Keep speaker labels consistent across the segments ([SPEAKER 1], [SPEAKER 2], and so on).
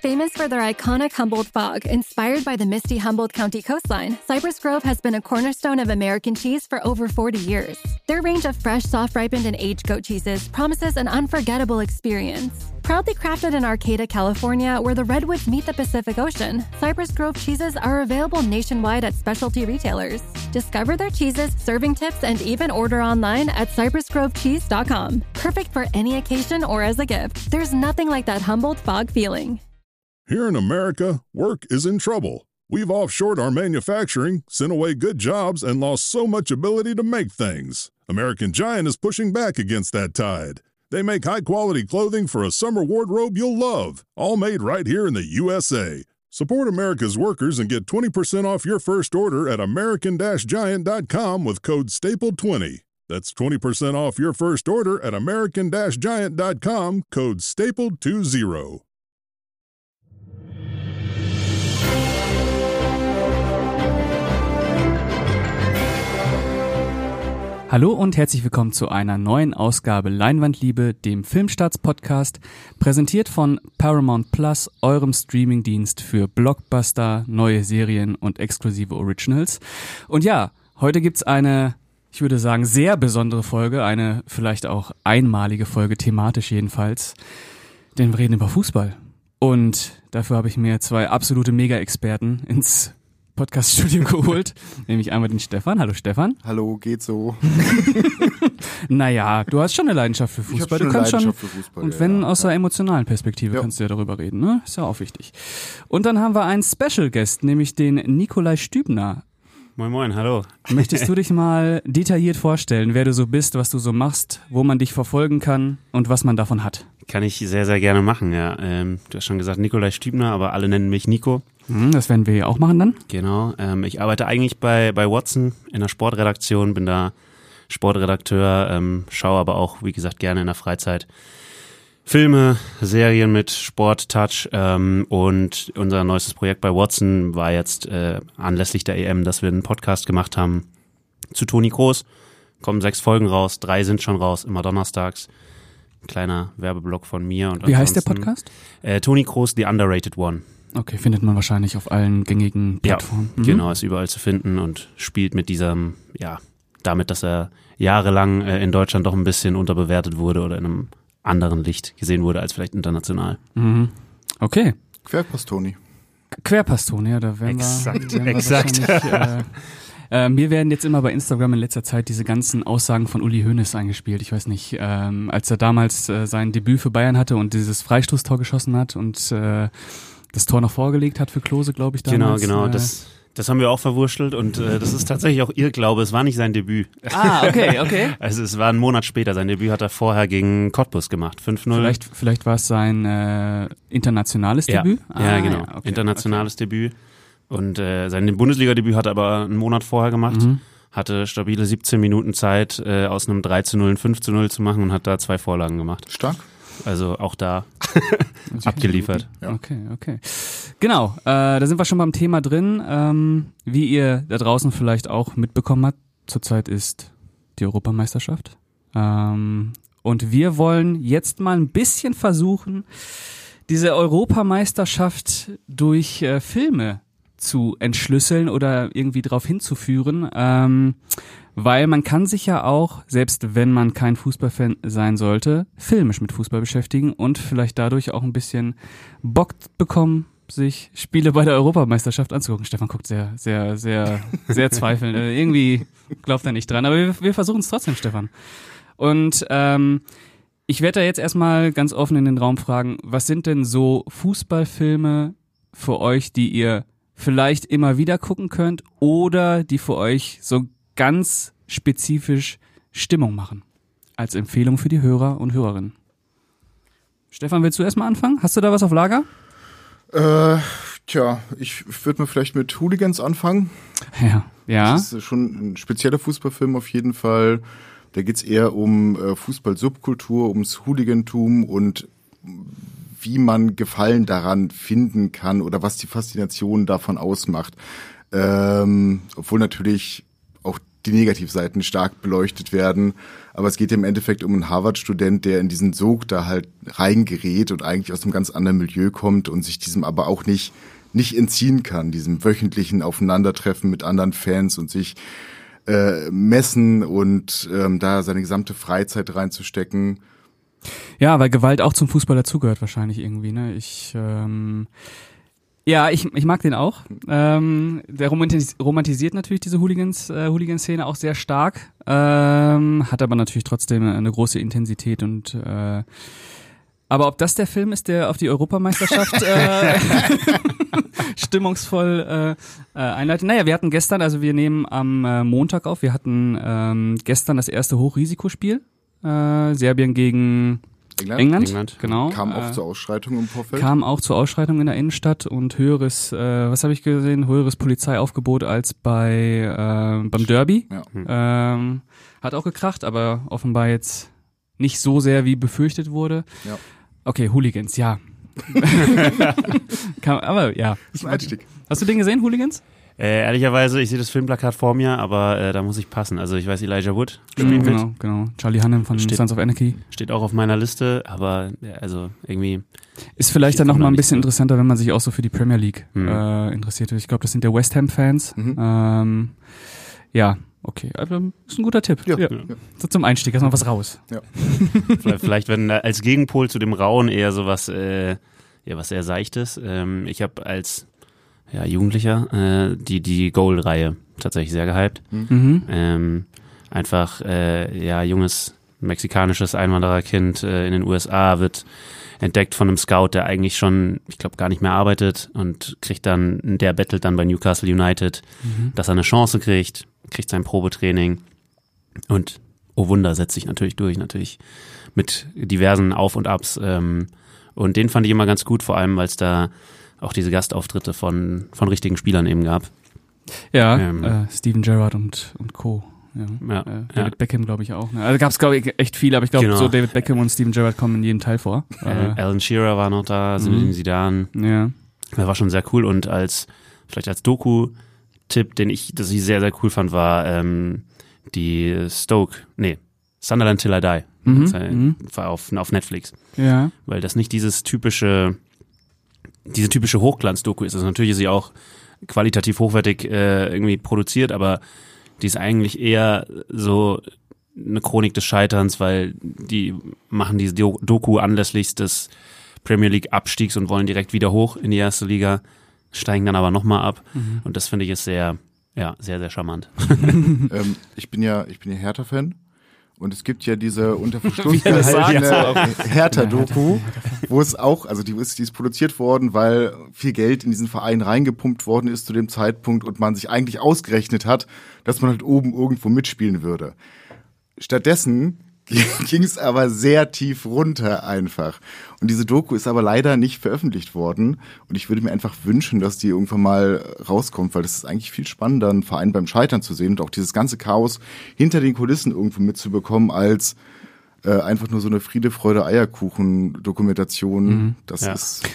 [SPEAKER 1] Famous for their iconic Humboldt fog, inspired by the misty Humboldt County coastline, Cypress Grove has been a cornerstone of American cheese for over 40 years. Their range of fresh, soft-ripened, and aged goat cheeses promises an unforgettable experience. Proudly crafted in Arcata, California, where the redwoods meet the Pacific Ocean, Cypress Grove cheeses are available nationwide at specialty retailers. Discover their cheeses, serving tips, and even order online at cypressgrovecheese.com. Perfect for any occasion or as a gift. There's nothing like that Humboldt fog feeling.
[SPEAKER 2] Here in America, work is in trouble. We've offshored our manufacturing, sent away good jobs, and lost so much ability to make things. American Giant is pushing back against that tide. They make high-quality clothing for a summer wardrobe you'll love, all made right here in the USA. Support America's workers and get 20% off your first order at American-Giant.com with code STAPLE20. That's 20% off your first order at American-Giant.com, code STAPLE20.
[SPEAKER 3] Hallo und herzlich willkommen zu einer neuen Ausgabe Leinwandliebe, dem Filmstarts-Podcast, präsentiert von Paramount Plus, eurem Streamingdienst für Blockbuster, neue Serien und exklusive Originals. Und ja, heute gibt's eine, ich würde sagen, sehr besondere Folge, eine vielleicht auch einmalige Folge, thematisch jedenfalls, denn wir reden über Fußball. Und dafür habe ich mir zwei absolute Mega-Experten ins Podcast-Studio geholt, nämlich einmal den Stefan. Hallo Stefan.
[SPEAKER 4] Hallo, geht so.
[SPEAKER 3] Naja, du hast schon eine Leidenschaft für Fußball.
[SPEAKER 4] Ich habe
[SPEAKER 3] eine Leidenschaft
[SPEAKER 4] für Fußball.
[SPEAKER 3] Und wenn aus der emotionalen Perspektive kannst du ja darüber reden, ne? Ist ja auch wichtig. Und dann haben wir einen Special Guest, nämlich den Nikolai Stübner.
[SPEAKER 5] Moin moin, hallo.
[SPEAKER 3] Möchtest du dich mal detailliert vorstellen, wer du so bist, was du so machst, wo man dich verfolgen kann und was man davon hat?
[SPEAKER 5] Kann ich sehr, sehr gerne machen, ja. Du hast schon gesagt Nikolai Stübner, aber alle nennen mich Nico.
[SPEAKER 3] Das werden wir ja auch machen dann.
[SPEAKER 5] Genau, ich arbeite eigentlich bei Watson in der Sportredaktion, bin da Sportredakteur, schaue aber auch, wie gesagt, gerne in der Freizeit Filme, Serien mit Sport-Touch, und unser neuestes Projekt bei Watson war jetzt anlässlich der EM, dass wir einen Podcast gemacht haben zu Toni Kroos. Kommen 6 Folgen raus, 3 sind schon raus, immer donnerstags. Ein kleiner Werbeblock von mir. Und
[SPEAKER 3] wie heißt der Podcast?
[SPEAKER 5] Toni Kroos, The Underrated One.
[SPEAKER 3] Okay, findet man wahrscheinlich auf allen gängigen Plattformen.
[SPEAKER 5] Ja, genau, ist überall zu finden und spielt mit diesem, ja, damit, dass er jahrelang in Deutschland doch ein bisschen unterbewertet wurde oder in einem anderen Licht gesehen wurde als vielleicht international.
[SPEAKER 3] Mhm. Okay.
[SPEAKER 4] Querpass-Toni,
[SPEAKER 3] ja, da werden wir
[SPEAKER 5] Exakt.
[SPEAKER 3] Mir werden jetzt immer bei Instagram in letzter Zeit diese ganzen Aussagen von Uli Hoeneß eingespielt. Ich weiß nicht, als er damals sein Debüt für Bayern hatte und dieses Freistoßtor geschossen hat und das Tor noch vorgelegt hat für Klose, glaube ich, damals.
[SPEAKER 5] Genau. Das haben wir auch verwurschtelt und das ist tatsächlich auch Irrglaube. Es war nicht sein Debüt.
[SPEAKER 3] Ah, okay.
[SPEAKER 5] Also es war ein Monat später. Sein Debüt hat er vorher gegen Cottbus gemacht, 5-0.
[SPEAKER 3] Vielleicht war es sein internationales Debüt?
[SPEAKER 5] Ja, genau. Ja, okay, internationales Debüt. Und sein Bundesliga-Debüt hat er aber einen Monat vorher gemacht. Hatte stabile 17 Minuten Zeit, aus einem 3-0 ein 5-0 zu machen und hat da 2 Vorlagen gemacht.
[SPEAKER 4] Stark.
[SPEAKER 5] Also auch da abgeliefert.
[SPEAKER 3] Ja. Okay. Genau, da sind wir schon beim Thema drin. Wie ihr da draußen vielleicht auch mitbekommen habt, zurzeit ist die Europameisterschaft. Und wir wollen jetzt mal ein bisschen versuchen, diese Europameisterschaft durch Filme zu entschlüsseln oder irgendwie darauf hinzuführen, weil man kann sich ja auch, selbst wenn man kein Fußballfan sein sollte, filmisch mit Fußball beschäftigen und vielleicht dadurch auch ein bisschen Bock bekommen, sich Spiele bei der Europameisterschaft anzugucken. Stefan guckt sehr, sehr, sehr, sehr zweifelnd. Irgendwie glaubt er nicht dran, aber wir versuchen es trotzdem, Stefan. Und ich werde da jetzt erstmal ganz offen in den Raum fragen, was sind denn so Fußballfilme für euch, die ihr vielleicht immer wieder gucken könnt oder die für euch so ganz spezifisch Stimmung machen? Als Empfehlung für die Hörer und Hörerinnen. Stefan, willst du erstmal anfangen? Hast du da was auf Lager?
[SPEAKER 4] Ich würde mal vielleicht mit Hooligans anfangen.
[SPEAKER 3] Ja.
[SPEAKER 4] Das ist schon ein spezieller Fußballfilm auf jeden Fall. Da geht's eher um Fußball-Subkultur, ums Hooligantum und wie man Gefallen daran finden kann oder was die Faszination davon ausmacht. Obwohl natürlich auch die Negativseiten stark beleuchtet werden. Aber es geht im Endeffekt um einen Harvard-Student, der in diesen Sog da halt reingerät und eigentlich aus einem ganz anderen Milieu kommt und sich diesem aber auch nicht entziehen kann, diesem wöchentlichen Aufeinandertreffen mit anderen Fans und sich messen und da seine gesamte Freizeit reinzustecken.
[SPEAKER 3] Ja, weil Gewalt auch zum Fußball dazugehört wahrscheinlich irgendwie, ne? Ich mag den auch. Der romantisiert natürlich diese Hooligan-Szene auch sehr stark, hat aber natürlich trotzdem eine große Intensität und aber ob das der Film ist, der auf die Europameisterschaft stimmungsvoll einleitet? Naja, wir hatten gestern, also wir nehmen am Montag auf, wir hatten gestern das erste Hochrisikospiel, Serbien gegen England, genau.
[SPEAKER 4] Kam auch zur Ausschreitung im Vorfeld.
[SPEAKER 3] Kam auch zur Ausschreitung in der Innenstadt und höheres, was habe ich gesehen, höheres Polizeiaufgebot als beim Derby.
[SPEAKER 4] Ja.
[SPEAKER 3] Hat auch gekracht, aber offenbar jetzt nicht so sehr, wie befürchtet wurde.
[SPEAKER 4] Ja.
[SPEAKER 3] Okay, Hooligans, ja. Aber ja.
[SPEAKER 4] Das ist ein Einstieg.
[SPEAKER 3] Hast du den gesehen, Hooligans?
[SPEAKER 5] Ehrlicherweise, ich sehe das Filmplakat vor mir, aber da muss ich passen. Also ich weiß, Elijah Wood spielt mit.
[SPEAKER 3] Genau. Charlie Hunnam von Sons of Anarchy.
[SPEAKER 5] Steht auch auf meiner Liste, aber also irgendwie...
[SPEAKER 3] Ist vielleicht dann nochmal ein bisschen interessanter, wenn man sich auch so für die Premier League interessiert. Ich glaube, das sind der West Ham-Fans. Ja, okay. Also, ist ein guter Tipp. Ja. So zum Einstieg, erst mal was raus.
[SPEAKER 4] Ja.
[SPEAKER 5] Vielleicht wenn als Gegenpol zu dem Rauen eher sowas, was sehr Seichtes. Ich habe als Jugendlicher die Goal-Reihe tatsächlich sehr gehypt. Einfach junges mexikanisches Einwandererkind in den USA wird entdeckt von einem Scout, der eigentlich schon, ich glaube, gar nicht mehr arbeitet und der bettelt dann bei Newcastle United, dass er eine Chance kriegt sein Probetraining und oh Wunder, setzt sich natürlich durch, mit diversen Auf und Abs und den fand ich immer ganz gut, vor allem, weil es da auch diese Gastauftritte von richtigen Spielern eben gab.
[SPEAKER 3] Ja, Steven Gerrard und Co. David Beckham, glaube ich, auch. Ne? Also gab es, glaube ich, echt viele, aber ich glaube, so David Beckham und Steven Gerrard kommen in jedem Teil vor.
[SPEAKER 5] Alan Shearer war noch da, Zinedine Zidane. Ja. Das war schon sehr cool und vielleicht als Doku-Tipp, das ich sehr, sehr cool fand, war die Sunderland Till I Die. War auf Netflix. Ja. Weil das nicht diese typische Hochglanz-Doku ist. Also natürlich ist sie auch qualitativ hochwertig irgendwie produziert, aber die ist eigentlich eher so eine Chronik des Scheiterns, weil die machen diese Doku anlässlich des Premier League Abstiegs und wollen direkt wieder hoch in die erste Liga, steigen dann aber nochmal ab. Und das finde ich ist sehr, sehr, sehr charmant.
[SPEAKER 4] Ich bin ja Hertha-Fan. Und es gibt ja diese unter Verschluss gehaltene Hertha-Doku, wo es auch, also die ist produziert worden, weil viel Geld in diesen Verein reingepumpt worden ist zu dem Zeitpunkt und man sich eigentlich ausgerechnet hat, dass man halt oben irgendwo mitspielen würde. Stattdessen ging es aber sehr tief runter einfach. Und diese Doku ist aber leider nicht veröffentlicht worden. Und ich würde mir einfach wünschen, dass die irgendwann mal rauskommt, weil das ist eigentlich viel spannender, einen Verein beim Scheitern zu sehen und auch dieses ganze Chaos hinter den Kulissen irgendwo mitzubekommen, als einfach nur so eine Friede, Freude, Eierkuchen-Dokumentation. Das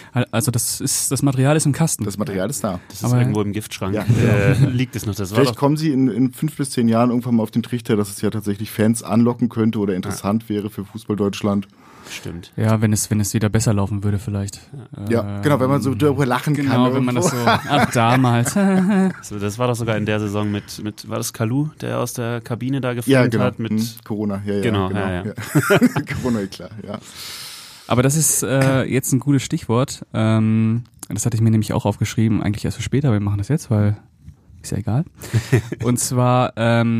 [SPEAKER 3] das Material ist im Kasten.
[SPEAKER 4] Das Material ist da.
[SPEAKER 5] Das ist irgendwo im Giftschrank. Ja. Liegt es noch.
[SPEAKER 4] Vielleicht kommen sie in 5 bis 10 Jahren irgendwann mal auf den Trichter, dass es ja tatsächlich Fans anlocken könnte oder interessant wäre für Fußball Deutschland.
[SPEAKER 5] Stimmt.
[SPEAKER 3] Ja, wenn es wieder besser laufen würde vielleicht.
[SPEAKER 4] Ja, genau, wenn man so darüber lachen kann.
[SPEAKER 3] Genau, wenn man das so, damals.
[SPEAKER 5] Das war doch sogar in der Saison mit war das Kalu, der aus der Kabine da gefilmt hat? Mit
[SPEAKER 4] Corona,
[SPEAKER 5] Genau.
[SPEAKER 4] Corona, klar, ja.
[SPEAKER 3] Aber das ist jetzt ein gutes Stichwort. Das hatte ich mir nämlich auch aufgeschrieben, eigentlich erst für später, aber wir machen das jetzt, weil ist ja egal. Und zwar,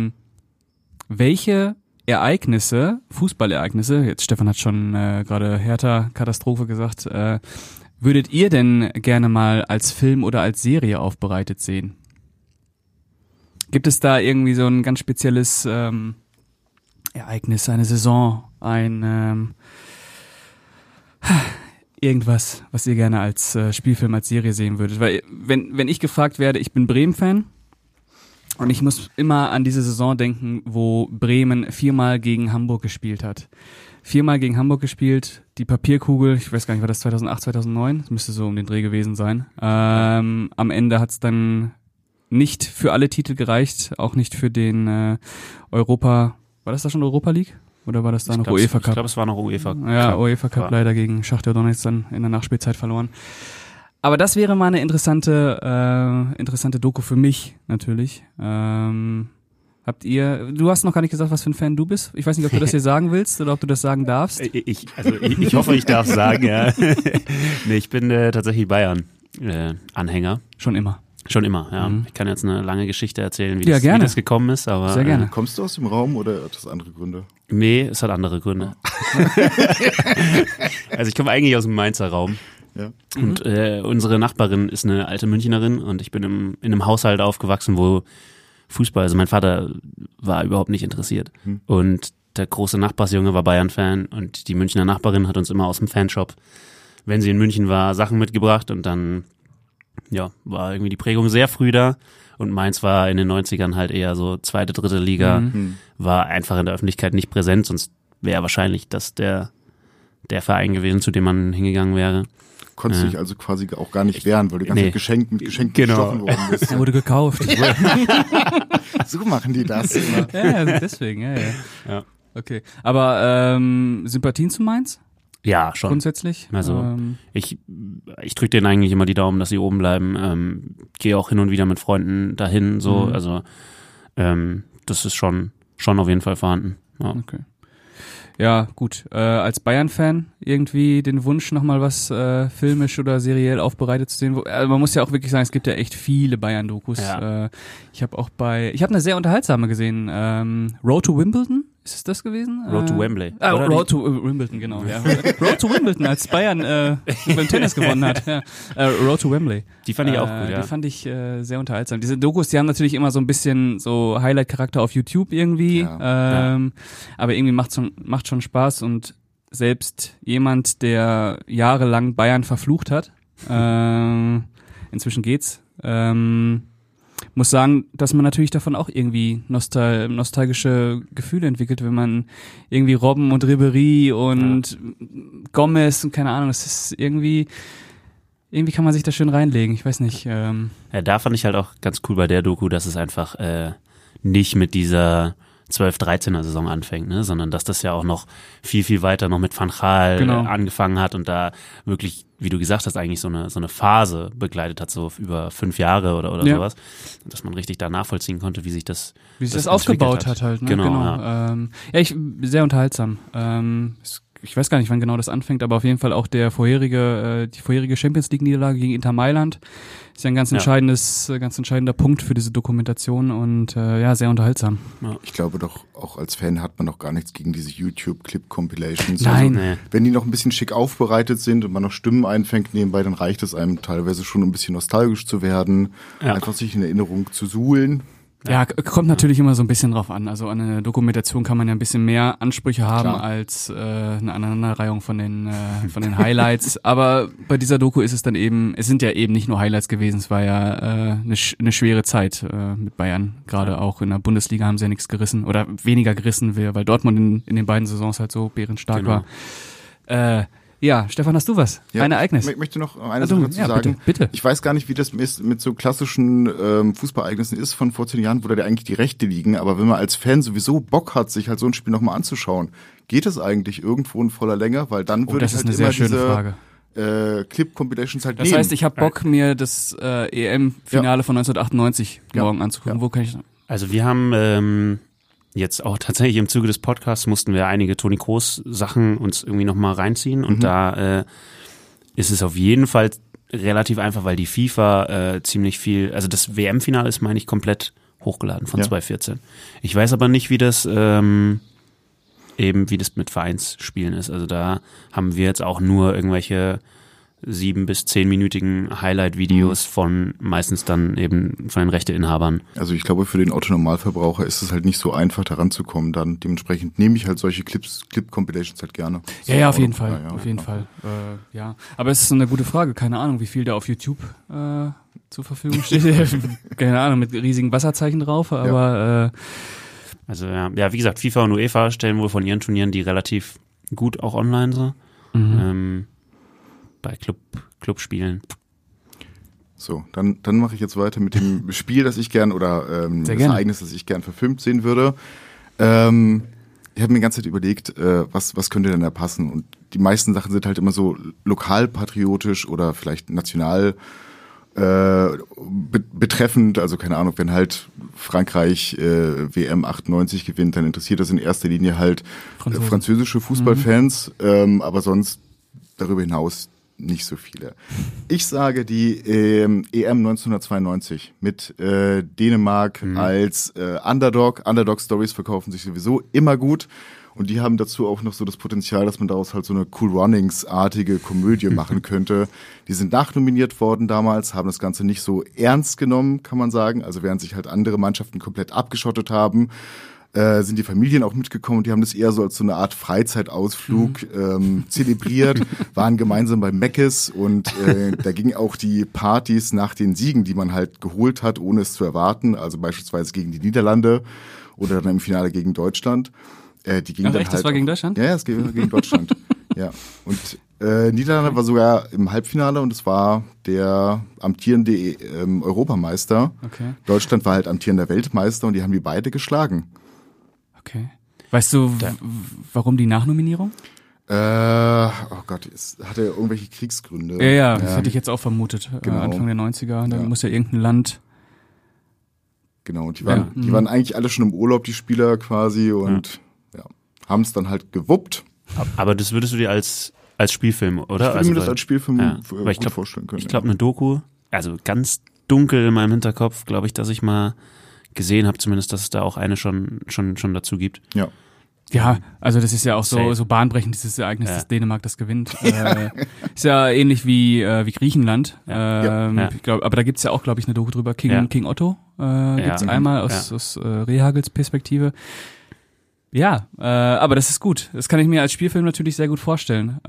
[SPEAKER 3] welche Fußballereignisse, jetzt Stefan hat schon gerade Hertha-Katastrophe gesagt, würdet ihr denn gerne mal als Film oder als Serie aufbereitet sehen? Gibt es da irgendwie so ein ganz spezielles Ereignis, eine Saison, irgendwas, was ihr gerne als Spielfilm, als Serie sehen würdet? Weil wenn ich gefragt werde, ich bin Bremen-Fan, und ich muss immer an diese Saison denken, wo Bremen 4-mal gegen Hamburg gespielt hat. 4-mal gegen Hamburg gespielt, die Papierkugel, ich weiß gar nicht, war das 2008, 2009? Das müsste so um den Dreh gewesen sein. Am Ende hat's dann nicht für alle Titel gereicht, auch nicht für den Europa, war das da schon Europa League? Oder war das da noch UEFA Cup?
[SPEAKER 5] Ich glaube, es war noch UEFA Cup.
[SPEAKER 3] Ja, UEFA Cup leider gegen Schachtar Donetsk dann in der Nachspielzeit verloren. Aber das wäre mal eine interessante Doku für mich natürlich. Du hast noch gar nicht gesagt, was für ein Fan du bist. Ich weiß nicht, ob du das hier sagen willst oder ob du das sagen darfst.
[SPEAKER 5] Ich hoffe, ich darf sagen, ja. Nee, ich bin tatsächlich Bayern-Anhänger.
[SPEAKER 3] Schon immer,
[SPEAKER 5] ja. Ich kann jetzt eine lange Geschichte erzählen, wie das gekommen ist. Aber,
[SPEAKER 3] sehr gerne.
[SPEAKER 4] Kommst du aus dem Raum oder hat das andere Gründe?
[SPEAKER 5] Nee, es hat andere Gründe. Also ich komme eigentlich aus dem Mainzer Raum.
[SPEAKER 4] Ja.
[SPEAKER 5] Und unsere Nachbarin ist eine alte Münchnerin und ich bin in einem Haushalt aufgewachsen, wo Fußball, also mein Vater war überhaupt nicht interessiert. Und der große Nachbarsjunge war Bayern-Fan und die Münchner Nachbarin hat uns immer aus dem Fanshop, wenn sie in München war, Sachen mitgebracht und dann war irgendwie die Prägung sehr früh da und Mainz war in den 90ern halt eher so 2., 3. Liga, war einfach in der Öffentlichkeit nicht präsent, sonst wäre wahrscheinlich das der Verein gewesen, zu dem man hingegangen wäre.
[SPEAKER 4] Konntest dich also quasi auch gar nicht wehren, weil du ganz mit Geschenken gestochen worden bist.
[SPEAKER 3] Er wurde gekauft.
[SPEAKER 4] So machen die das immer.
[SPEAKER 3] Ja, deswegen, ja. Okay. Aber Sympathien zu Mainz?
[SPEAKER 5] Ja, schon.
[SPEAKER 3] Grundsätzlich?
[SPEAKER 5] Also ich drücke denen eigentlich immer die Daumen, dass sie oben bleiben. Gehe auch hin und wieder mit Freunden dahin, so. Also das ist schon auf jeden Fall vorhanden. Ja.
[SPEAKER 3] Okay. Ja, gut. Als Bayern-Fan irgendwie den Wunsch, nochmal was filmisch oder seriell aufbereitet zu sehen. Also man muss ja auch wirklich sagen, es gibt ja echt viele Bayern-Dokus.
[SPEAKER 5] Ja.
[SPEAKER 3] Ich habe eine sehr unterhaltsame gesehen. Road to Wimbledon, ist es das gewesen?
[SPEAKER 5] Road to Wembley.
[SPEAKER 3] Road to Wimbledon, genau. Ja. Road to Wimbledon, als Bayern beim Tennis gewonnen hat. Ja. Road to Wembley.
[SPEAKER 5] Die fand ich auch gut, ja.
[SPEAKER 3] Die fand ich sehr unterhaltsam. Diese Dokus, die haben natürlich immer so ein bisschen so Highlight-Charakter auf YouTube irgendwie.
[SPEAKER 4] Ja.
[SPEAKER 3] Aber irgendwie macht schon Spaß und selbst jemand, der jahrelang Bayern verflucht hat, inzwischen geht's, muss sagen, dass man natürlich davon auch irgendwie nostalgische Gefühle entwickelt, wenn man irgendwie Robben und Ribéry und Gomez und keine Ahnung, das ist irgendwie kann man sich da schön reinlegen, ich weiß nicht.
[SPEAKER 5] Ja, da fand ich halt auch ganz cool bei der Doku, dass es einfach nicht mit dieser 12-13er Saison anfängt, ne, sondern dass das ja auch noch viel, viel weiter noch mit Van Gaal angefangen hat und da wirklich, wie du gesagt hast, eigentlich so eine Phase begleitet hat, so über 5 Jahre oder sowas, dass man richtig da nachvollziehen konnte, wie sich das
[SPEAKER 3] aufgebaut hat halt, ne?
[SPEAKER 5] Genau.
[SPEAKER 3] Ja. Sehr unterhaltsam. Ich weiß gar nicht, wann genau das anfängt, aber auf jeden Fall auch die vorherige Champions League Niederlage gegen Inter Mailand ist ja ein ganz entscheidender Punkt für diese Dokumentation und sehr unterhaltsam.
[SPEAKER 4] Ja. Ich glaube doch, auch als Fan hat man noch gar nichts gegen diese YouTube-Clip-Compilations.
[SPEAKER 3] Nein.
[SPEAKER 4] Also, wenn die noch ein bisschen schick aufbereitet sind und man noch Stimmen einfängt nebenbei, dann reicht es einem teilweise schon, um ein bisschen nostalgisch zu werden, einfach sich in Erinnerung zu suhlen.
[SPEAKER 3] Ja, kommt natürlich immer so ein bisschen drauf an. Also an eine Dokumentation kann man ja ein bisschen mehr Ansprüche haben als eine Aneinanderreihung von den Highlights. Aber bei dieser Doku ist es sind ja eben nicht nur Highlights gewesen, es war ja eine schwere Zeit mit Bayern. Gerade auch in der Bundesliga haben sie ja nichts gerissen oder weniger gerissen, weil Dortmund in den beiden Saisons halt so bärenstark war. Ja, Stefan, hast du was?
[SPEAKER 4] Ja,
[SPEAKER 3] ein Ereignis?
[SPEAKER 4] Ich möchte noch eine Sache dazu sagen.
[SPEAKER 3] Bitte.
[SPEAKER 4] Ich weiß gar nicht, wie das mit so klassischen Fußballereignissen ist von vor 10 Jahren, wo da eigentlich die Rechte liegen. Aber wenn man als Fan sowieso Bock hat, sich halt so ein Spiel nochmal anzuschauen, geht es eigentlich irgendwo in voller Länge? Weil dann würde ich halt immer diese Clip-Compilations halt nehmen.
[SPEAKER 3] Das heißt, ich habe Bock, mir das EM-Finale von 1998 morgen anzugucken. Wo kann ich?
[SPEAKER 5] Also wir haben jetzt auch tatsächlich im Zuge des Podcasts mussten wir einige Toni Kroos Sachen uns irgendwie nochmal reinziehen und da ist es auf jeden Fall relativ einfach, weil die FIFA ziemlich viel, also das WM-Finale ist, meine ich, komplett hochgeladen von 2014. Ich weiß aber nicht, wie das wie das mit Vereinsspielen ist. Also da haben wir jetzt auch nur irgendwelche 7- bis 10-minütigen Highlight-Videos von meistens dann eben von den Rechteinhabern.
[SPEAKER 4] Also ich glaube, für den Otto-Normalverbraucher ist es halt nicht so einfach, da ranzukommen. Dann dementsprechend nehme ich halt solche Clip-Compilations halt gerne.
[SPEAKER 3] Ja, auf jeden Fall. Auf jeden Fall. Ja. Aber es ist eine gute Frage. Keine Ahnung, wie viel da auf YouTube zur Verfügung steht. Keine Ahnung, mit riesigen Wasserzeichen drauf. Aber
[SPEAKER 5] also ja, wie gesagt, FIFA und UEFA stellen wohl von ihren Turnieren die relativ gut auch online so. Bei Clubspielen.
[SPEAKER 4] So, dann mache ich jetzt weiter mit dem Spiel, das ich gern oder das Ereignis, das ich gern verfilmt sehen würde. Ich habe mir die ganze Zeit überlegt, was könnte denn da passen? Und die meisten Sachen sind halt immer so lokalpatriotisch oder vielleicht national betreffend. Also keine Ahnung, wenn halt Frankreich WM 98 gewinnt, dann interessiert das in erster Linie halt französische Fußballfans, aber sonst darüber hinaus nicht so viele. Ich sage die EM 1992 mit Dänemark als Underdog. Underdog-Stories verkaufen sich sowieso immer gut. Und die haben dazu auch noch so das Potenzial, dass man daraus halt so eine Cool Runnings-artige Komödie machen könnte. Die sind nachnominiert worden damals, haben das Ganze nicht so ernst genommen, kann man sagen. Also während sich halt andere Mannschaften komplett abgeschottet haben, sind die Familien auch mitgekommen und die haben das eher so als so eine Art Freizeitausflug zelebriert, waren gemeinsam bei Meckes und da gingen auch die Partys nach den Siegen, die man halt geholt hat, ohne es zu erwarten, also beispielsweise gegen die Niederlande oder dann im Finale gegen Deutschland. Die gingen dann
[SPEAKER 3] echt,
[SPEAKER 4] halt
[SPEAKER 3] das war gegen Deutschland?
[SPEAKER 4] Ja, es ging gegen Deutschland. Ja. Und Niederlande war sogar im Halbfinale und es war der amtierende Europameister.
[SPEAKER 3] Okay.
[SPEAKER 4] Deutschland war halt amtierender Weltmeister und die haben die beide geschlagen.
[SPEAKER 3] Okay. Weißt du, warum die Nachnominierung?
[SPEAKER 4] Oh Gott, es hatte irgendwelche Kriegsgründe.
[SPEAKER 3] Ja, das hätte ich jetzt auch vermutet.
[SPEAKER 4] Genau.
[SPEAKER 3] Anfang der 90er, da muss ja irgendein Land.
[SPEAKER 4] Genau, die waren eigentlich alle schon im Urlaub, die Spieler quasi, und haben es dann halt gewuppt.
[SPEAKER 5] Aber das würdest du dir als Spielfilm, oder?
[SPEAKER 4] Ich würde mir das als Spielfilm gut vorstellen können.
[SPEAKER 5] Ich glaube, eine Doku, also ganz dunkel in meinem Hinterkopf, glaube ich, dass ich mal gesehen habe, zumindest, dass es da auch eine schon dazu gibt.
[SPEAKER 4] Ja.
[SPEAKER 3] Ja, also das ist ja auch so bahnbrechend, dieses Ereignis, dass Dänemark das gewinnt. Ist ja ähnlich wie Griechenland. Ich glaub, aber da gibt's ja auch, glaube ich, eine Doku drüber. King Otto gibt's einmal aus Rehagels Perspektive. Ja, aber das ist gut. Das kann ich mir als Spielfilm natürlich sehr gut vorstellen.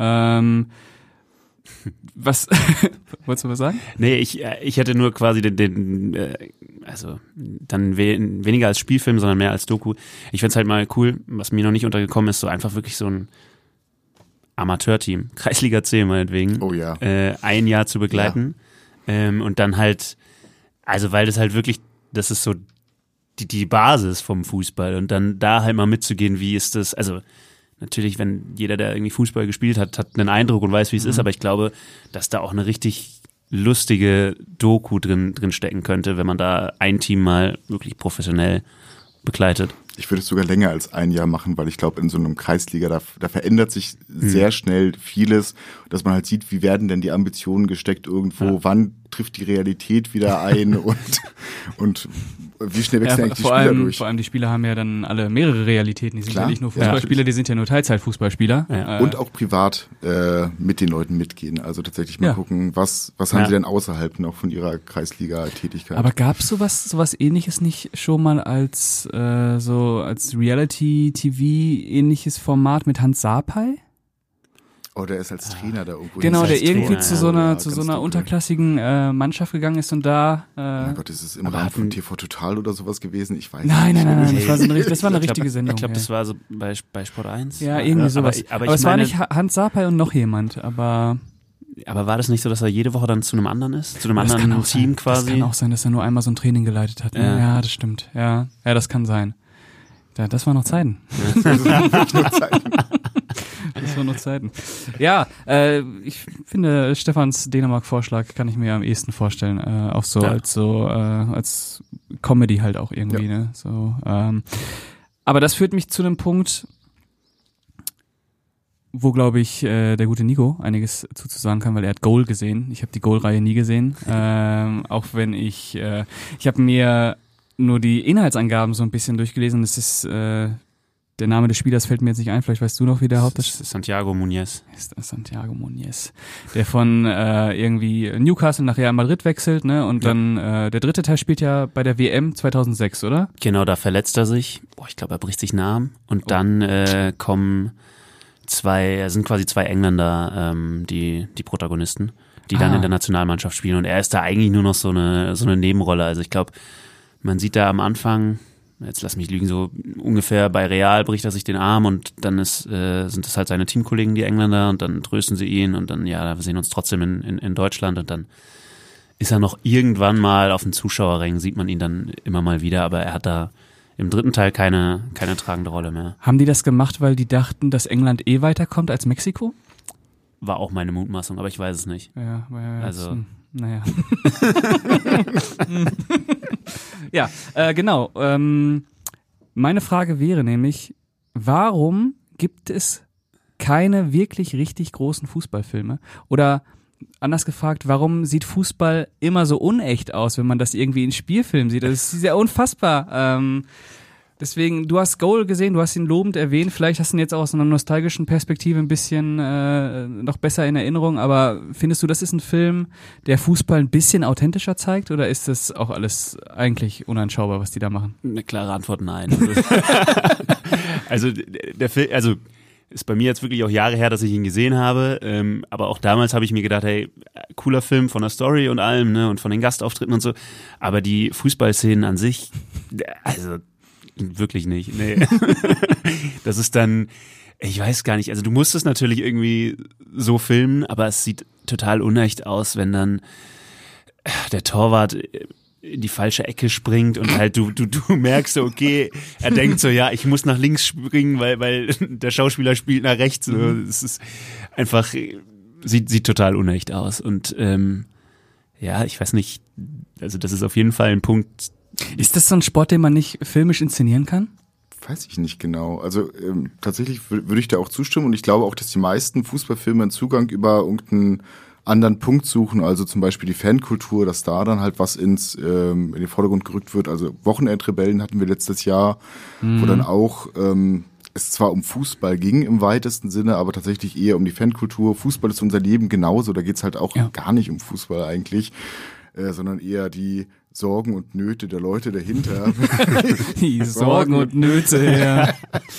[SPEAKER 3] Was wolltest du was sagen?
[SPEAKER 5] Nee, ich hätte nur quasi also dann weniger als Spielfilm, sondern mehr als Doku. Ich find's halt mal cool, was mir noch nicht untergekommen ist, so einfach wirklich so ein Amateurteam, Kreisliga C meinetwegen, ein Jahr zu begleiten und dann halt, also weil das halt wirklich, das ist so die Basis vom Fußball und dann da halt mal mitzugehen, wie ist das, also natürlich, wenn jeder, der irgendwie Fußball gespielt hat einen Eindruck und weiß, wie es ist, aber ich glaube, dass da auch eine richtig lustige Doku drin stecken könnte, wenn man da ein Team mal wirklich professionell begleitet.
[SPEAKER 4] Ich würde es sogar länger als ein Jahr machen, weil ich glaube, in so einem Kreisliga, da verändert sich sehr schnell vieles, dass man halt sieht, wie werden denn die Ambitionen gesteckt irgendwo, wann trifft die Realität wieder ein und wie schnell wechseln eigentlich die Spieler durch.
[SPEAKER 3] Vor allem die Spieler haben ja dann alle mehrere Realitäten. Die sind ja nicht nur Fußballspieler, die sind ja nur Teilzeitfußballspieler.
[SPEAKER 4] Ja. Und auch privat mit den Leuten mitgehen. Also tatsächlich mal gucken, was haben sie denn außerhalb noch von ihrer Kreisliga-Tätigkeit.
[SPEAKER 3] Aber gab es sowas Ähnliches nicht schon mal als als Reality-TV-ähnliches Format mit Hans Sapai?
[SPEAKER 4] Oh, der ist als Trainer da irgendwo.
[SPEAKER 3] Genau, der irgendwie zu so einer unterklassigen Mannschaft gegangen ist und da.
[SPEAKER 4] Mein Gott, ist es im Rahmen von TV Total oder sowas gewesen? Ich weiß
[SPEAKER 3] nicht. Nein,
[SPEAKER 4] Nee.
[SPEAKER 3] das war eine richtige Sendung.
[SPEAKER 5] Ich glaube, das war so bei Sport 1.
[SPEAKER 3] Ja, irgendwie sowas. Aber es war nicht Hans Sapai und noch jemand, aber
[SPEAKER 5] war das nicht so, dass er jede Woche dann zu einem anderen ist? Zu einem anderen Team quasi?
[SPEAKER 3] Das kann auch sein, dass er nur einmal so ein Training geleitet hat. Ja, das stimmt. Ja, das kann sein. Das waren noch Zeiten. Das waren noch Zeiten. Ja, ich finde, Stefans Dänemark-Vorschlag kann ich mir am ehesten vorstellen. Auch so als Comedy halt auch irgendwie.
[SPEAKER 4] Ja.
[SPEAKER 3] Ne? So, aber das führt mich zu einem Punkt, wo, glaube ich, der gute Nico einiges zu sagen kann, weil er hat Goal gesehen. Ich habe die Goal-Reihe nie gesehen. Auch wenn ich habe mir nur die Inhaltsangaben so ein bisschen durchgelesen. Das ist der Name des Spielers fällt mir jetzt nicht ein. Vielleicht weißt du noch, wie der Hauptdarsteller ist.
[SPEAKER 5] Santiago Muniz.
[SPEAKER 3] Santiago Muniz. Der von irgendwie Newcastle nach Real Madrid wechselt, ne? Und dann der dritte Teil spielt ja bei der WM 2006, oder?
[SPEAKER 5] Genau, da verletzt er sich. Ich glaube, er bricht sich einen Arm. Und dann sind quasi zwei Engländer, die Protagonisten, die dann in der Nationalmannschaft spielen. Und er ist da eigentlich nur noch so eine Nebenrolle. Also ich glaube, man sieht da am Anfang, jetzt lass mich lügen, so ungefähr bei Real bricht er sich den Arm und dann sind das halt seine Teamkollegen, die Engländer, und dann trösten sie ihn und dann, wir sehen uns trotzdem in Deutschland und dann ist er noch irgendwann mal auf den Zuschauerrängen, sieht man ihn dann immer mal wieder, aber er hat da im dritten Teil keine tragende Rolle mehr.
[SPEAKER 3] Haben die das gemacht, weil die dachten, dass England weiterkommt als Mexiko?
[SPEAKER 5] War auch meine Mutmaßung, aber ich weiß es nicht.
[SPEAKER 3] Ja,
[SPEAKER 5] Also
[SPEAKER 3] naja. Ja, genau. Meine Frage wäre nämlich, warum gibt es keine wirklich richtig großen Fußballfilme? Oder anders gefragt, warum sieht Fußball immer so unecht aus, wenn man das irgendwie in Spielfilmen sieht? Das ist ja unfassbar. Deswegen, du hast Goal gesehen, du hast ihn lobend erwähnt, vielleicht hast du ihn jetzt auch aus einer nostalgischen Perspektive ein bisschen noch besser in Erinnerung, aber findest du, das ist ein Film, der Fußball ein bisschen authentischer zeigt, oder ist das auch alles eigentlich unanschaubar, was die da machen?
[SPEAKER 5] eine klare Antwort, nein. Also der Film, also ist bei mir jetzt wirklich auch Jahre her, dass ich ihn gesehen habe, aber auch damals habe ich mir gedacht, hey, cooler Film von der Story und allem, ne, und von den Gastauftritten und so, aber die Fußballszenen an sich, also wirklich nicht, nee. Das ist dann, ich weiß gar nicht, also du musst es natürlich irgendwie so filmen, aber es sieht total unecht aus, wenn dann der Torwart in die falsche Ecke springt und halt du merkst so, okay, er denkt so, ja, ich muss nach links springen, weil der Schauspieler spielt nach rechts. So. Es ist einfach, sieht total unecht aus. Und ja, ich weiß nicht, also das ist auf jeden Fall ein Punkt.
[SPEAKER 3] Ist das so ein Sport, den man nicht filmisch inszenieren kann?
[SPEAKER 4] Weiß ich nicht genau. Also tatsächlich würde ich da auch zustimmen und ich glaube auch, dass die meisten Fußballfilme einen Zugang über irgendeinen anderen Punkt suchen, also zum Beispiel die Fankultur, dass da dann halt was in den Vordergrund gerückt wird. Also Wochenendrebellen hatten wir letztes Jahr, wo dann auch es zwar um Fußball ging im weitesten Sinne, aber tatsächlich eher um die Fankultur. Fußball ist unser Leben genauso, da geht's halt auch gar nicht um Fußball eigentlich, sondern eher die Sorgen und Nöte der Leute dahinter.
[SPEAKER 3] Die Sorgen und Nöte, ja.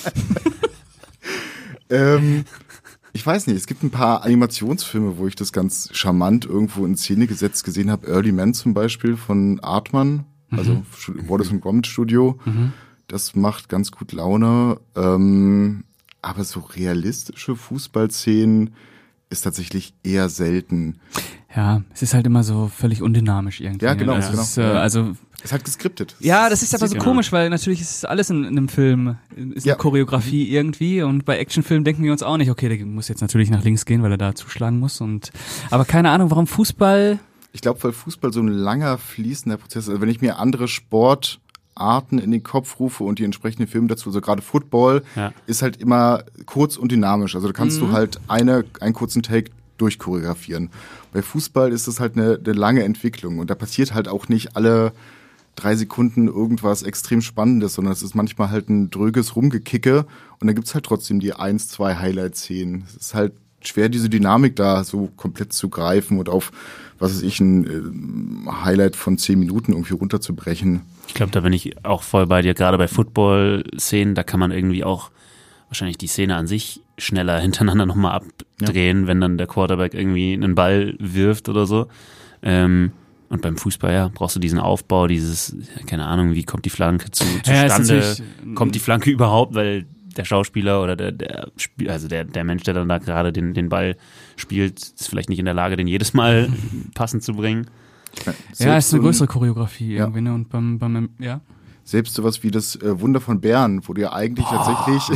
[SPEAKER 4] Ich weiß nicht, es gibt ein paar Animationsfilme, wo ich das ganz charmant irgendwo in Szene gesetzt gesehen habe. Early Man zum Beispiel von Artman, also Wallace & Gromit Studio. Das macht ganz gut Laune. Aber so realistische Fußballszenen ist tatsächlich eher selten.
[SPEAKER 3] Ja, es ist halt immer so völlig undynamisch irgendwie.
[SPEAKER 4] Ja, genau.
[SPEAKER 3] Also
[SPEAKER 4] genau.
[SPEAKER 3] Also
[SPEAKER 4] ist halt geskriptet.
[SPEAKER 3] ja, das ist aber so komisch, weil natürlich ist alles in einem Film, ist eine Choreografie irgendwie, und bei Actionfilmen denken wir uns auch nicht, okay, der muss jetzt natürlich nach links gehen, weil er da zuschlagen muss, aber keine Ahnung, warum Fußball?
[SPEAKER 4] Ich glaube, weil Fußball so ein langer, fließender Prozess ist. Also wenn ich mir andere Sportarten in den Kopf rufe und die entsprechenden Filme dazu, also gerade Football, ist halt immer kurz und dynamisch. Also da kannst du halt einen kurzen Take durchchoreografieren. Bei Fußball ist das halt eine lange Entwicklung und da passiert halt auch nicht alle 3 Sekunden irgendwas extrem Spannendes, sondern es ist manchmal halt ein dröges Rumgekicke und dann gibt's halt trotzdem die 1, 2 Highlight-Szenen. Es ist halt schwer, diese Dynamik da so komplett zu greifen und auf, was weiß ich, ein Highlight von 10 Minuten irgendwie runterzubrechen.
[SPEAKER 5] Ich glaube, da bin ich auch voll bei dir. Gerade bei Football-Szenen, da kann man irgendwie auch wahrscheinlich die Szene an sich schneller hintereinander nochmal abdrehen, wenn dann der Quarterback irgendwie einen Ball wirft oder so. Und beim Fußball, brauchst du diesen Aufbau, dieses, keine Ahnung, wie kommt die Flanke zustande? Kommt die Flanke überhaupt, weil der Schauspieler oder der Mensch, der dann da gerade den Ball spielt, ist vielleicht nicht in der Lage, den jedes Mal passend zu bringen.
[SPEAKER 3] Ja, es ist eine größere Choreografie irgendwie, ne? Und beim
[SPEAKER 4] Selbst sowas wie das Wunder von Bern, wo du ja eigentlich tatsächlich,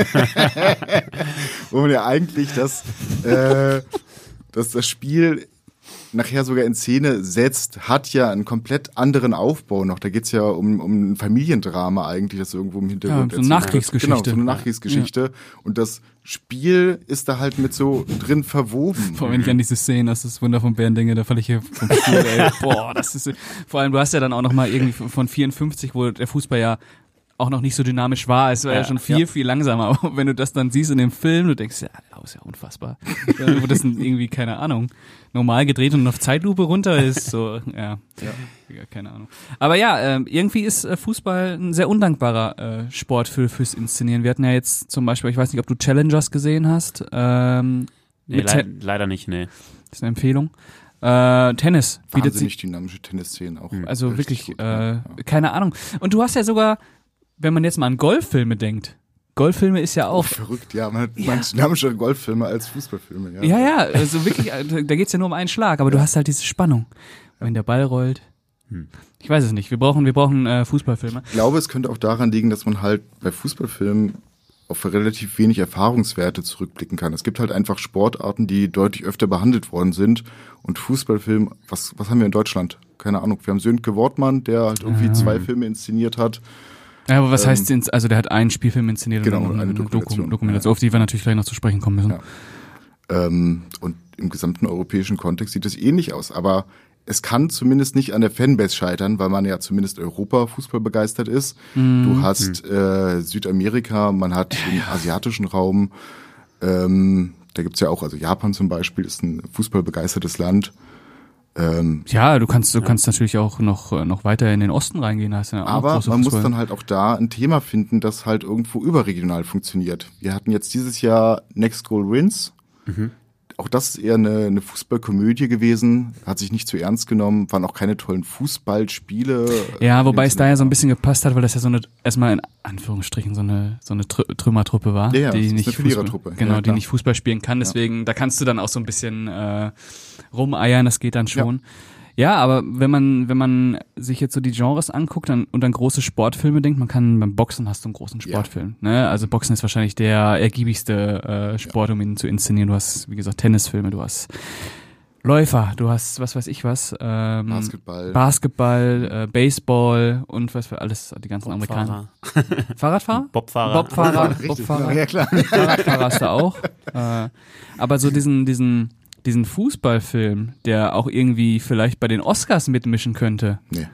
[SPEAKER 4] wo man ja eigentlich das Spiel nachher sogar in Szene setzt, hat ja einen komplett anderen Aufbau noch. Da geht's ja um ein Familiendrama eigentlich, das irgendwo im Hintergrund
[SPEAKER 3] so eine Nachkriegsgeschichte.
[SPEAKER 4] Genau, so eine Nachkriegsgeschichte. Ja. Und das Spiel ist da halt mit so drin verwoben.
[SPEAKER 3] Vor allem, wenn ich an diese Szene, das Wunder von Bern denke, da falle ich hier vom Stuhl, ey. Boah, das ist, vor allem, du hast ja dann auch noch mal irgendwie von 54, wo der Fußball ja auch noch nicht so dynamisch war. Es war ja schon viel langsamer. Aber wenn du das dann siehst in dem Film, du denkst, ist ja unfassbar. Wo das dann irgendwie, keine Ahnung, normal gedreht und auf Zeitlupe runter ist, so, keine Ahnung. Aber irgendwie ist Fußball ein sehr undankbarer Sport fürs Inszenieren. Wir hatten ja jetzt zum Beispiel, ich weiß nicht, ob du Challengers gesehen hast.
[SPEAKER 5] Leider nicht, nee.
[SPEAKER 3] Das ist eine Empfehlung. Tennis.
[SPEAKER 4] Wahnsinnig dynamische Tennisszenen auch.
[SPEAKER 3] Also wirklich, gut, keine Ahnung. Und du hast ja sogar, wenn man jetzt mal an Golffilme denkt, Golffilme ist ja auch...
[SPEAKER 4] verrückt, ja. Man hat dynamischere Golffilme als Fußballfilme.
[SPEAKER 3] Ja, also wirklich, da geht's ja nur um einen Schlag, aber du hast halt diese Spannung. wenn der Ball rollt. Ich weiß es nicht. Wir brauchen Fußballfilme.
[SPEAKER 4] Ich glaube, es könnte auch daran liegen, dass man halt bei Fußballfilmen auf relativ wenig Erfahrungswerte zurückblicken kann. Es gibt halt einfach Sportarten, die deutlich öfter behandelt worden sind. Und Fußballfilm, was haben wir in Deutschland? Keine Ahnung. Wir haben Sönke Wortmann, der halt irgendwie 2 Filme inszeniert hat.
[SPEAKER 3] Ja, aber was heißt also der hat einen Spielfilm inszeniert
[SPEAKER 4] genau,
[SPEAKER 3] und
[SPEAKER 4] eine
[SPEAKER 3] Dokumentation, auf die wir natürlich gleich noch zu sprechen kommen müssen.
[SPEAKER 4] Ja. Und im gesamten europäischen Kontext sieht es ähnlich aus. Aber es kann zumindest nicht an der Fanbase scheitern, weil man ja zumindest Europa-Fußball begeistert ist. Du hast Südamerika, man hat den asiatischen Raum. Da gibt's ja auch, also Japan zum Beispiel ist ein fußballbegeistertes Land.
[SPEAKER 3] Ja, du kannst natürlich auch noch weiter in den Osten reingehen. Da hast du ja auch
[SPEAKER 4] aber
[SPEAKER 3] große
[SPEAKER 4] man
[SPEAKER 3] Fußball.
[SPEAKER 4] muss dann halt auch da ein Thema finden, das halt irgendwo überregional funktioniert. Wir hatten jetzt dieses Jahr Next Goal Wins. Auch das ist eher eine Fußballkomödie gewesen, hat sich nicht zu ernst genommen, waren auch keine tollen Fußballspiele.
[SPEAKER 3] Ja, wobei es da ja so ein bisschen gepasst hat, weil das ja erstmal in Anführungsstrichen so eine Trümmertruppe war,
[SPEAKER 4] Ja,
[SPEAKER 3] die
[SPEAKER 4] das
[SPEAKER 3] nicht
[SPEAKER 4] ist eine Verlierertruppe.
[SPEAKER 3] Genau,
[SPEAKER 4] Ja,
[SPEAKER 3] die
[SPEAKER 4] klar.
[SPEAKER 3] nicht Fußball spielen kann. Deswegen, da kannst du dann auch so ein bisschen rumeiern, das geht dann schon. Ja, aber wenn man sich jetzt so die Genres anguckt und an große Sportfilme denkt, beim Boxen hast du einen großen Sportfilm. Ne? Also Boxen ist wahrscheinlich der ergiebigste Sport, um ihn zu inszenieren. Du hast, wie gesagt, Tennisfilme, du hast Läufer, du hast was weiß ich was. Basketball, Baseball und was für alles, die ganzen Amerikaner. Fahrradfahrer?
[SPEAKER 5] Bobfahrer.
[SPEAKER 3] Bobfahrer.
[SPEAKER 4] Ja, klar.
[SPEAKER 3] Fahrradfahrer hast du auch. Aber so diesen Fußballfilm, der auch irgendwie vielleicht bei den Oscars mitmischen könnte.
[SPEAKER 4] Nee.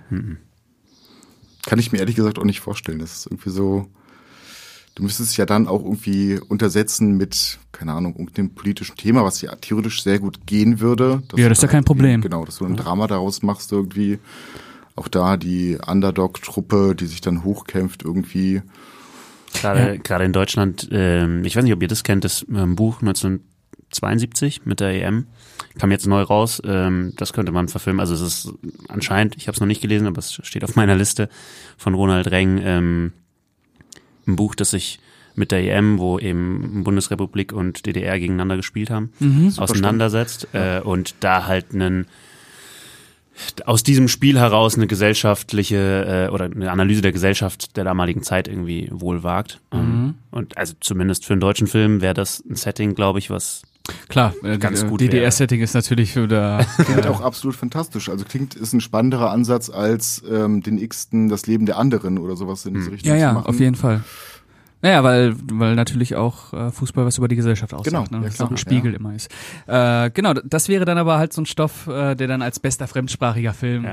[SPEAKER 4] Kann ich mir ehrlich gesagt auch nicht vorstellen. Das ist irgendwie so, du müsstest es ja dann auch irgendwie untersetzen mit, keine Ahnung, irgendeinem politischen Thema, was ja theoretisch sehr gut gehen würde.
[SPEAKER 3] Ja, das ist ja kein Problem.
[SPEAKER 4] Genau, dass du ein Drama daraus machst irgendwie. Auch da die Underdog-Truppe, die sich dann hochkämpft irgendwie.
[SPEAKER 5] Gerade in Deutschland, ich weiß nicht, ob ihr das kennt, das Buch 1972 mit der EM, kam jetzt neu raus, das könnte man verfilmen, also es ist anscheinend, ich habe es noch nicht gelesen, aber es steht auf meiner Liste von Ronald Reng, ein Buch, das sich mit der EM, wo eben Bundesrepublik und DDR gegeneinander gespielt haben, auseinandersetzt und da halt aus diesem Spiel heraus eine gesellschaftliche oder eine Analyse der Gesellschaft der damaligen Zeit irgendwie wohl wagt. Und also zumindest für einen deutschen Film wäre das ein Setting, glaube ich, was
[SPEAKER 3] klar,
[SPEAKER 5] ganz gut
[SPEAKER 3] DDR-Setting ist natürlich für
[SPEAKER 4] Klingt auch absolut fantastisch. Also ist ein spannenderer Ansatz als den x-ten Das Leben der anderen oder sowas in diese Richtung zu machen.
[SPEAKER 3] auf jeden Fall. Naja, weil natürlich auch Fußball was über die Gesellschaft aussagt,
[SPEAKER 4] Genau,
[SPEAKER 3] ne?
[SPEAKER 4] ja,
[SPEAKER 3] Das
[SPEAKER 4] klar,
[SPEAKER 3] auch ein Spiegel immer ist. Genau, das wäre dann aber halt so ein Stoff, der dann als bester fremdsprachiger Film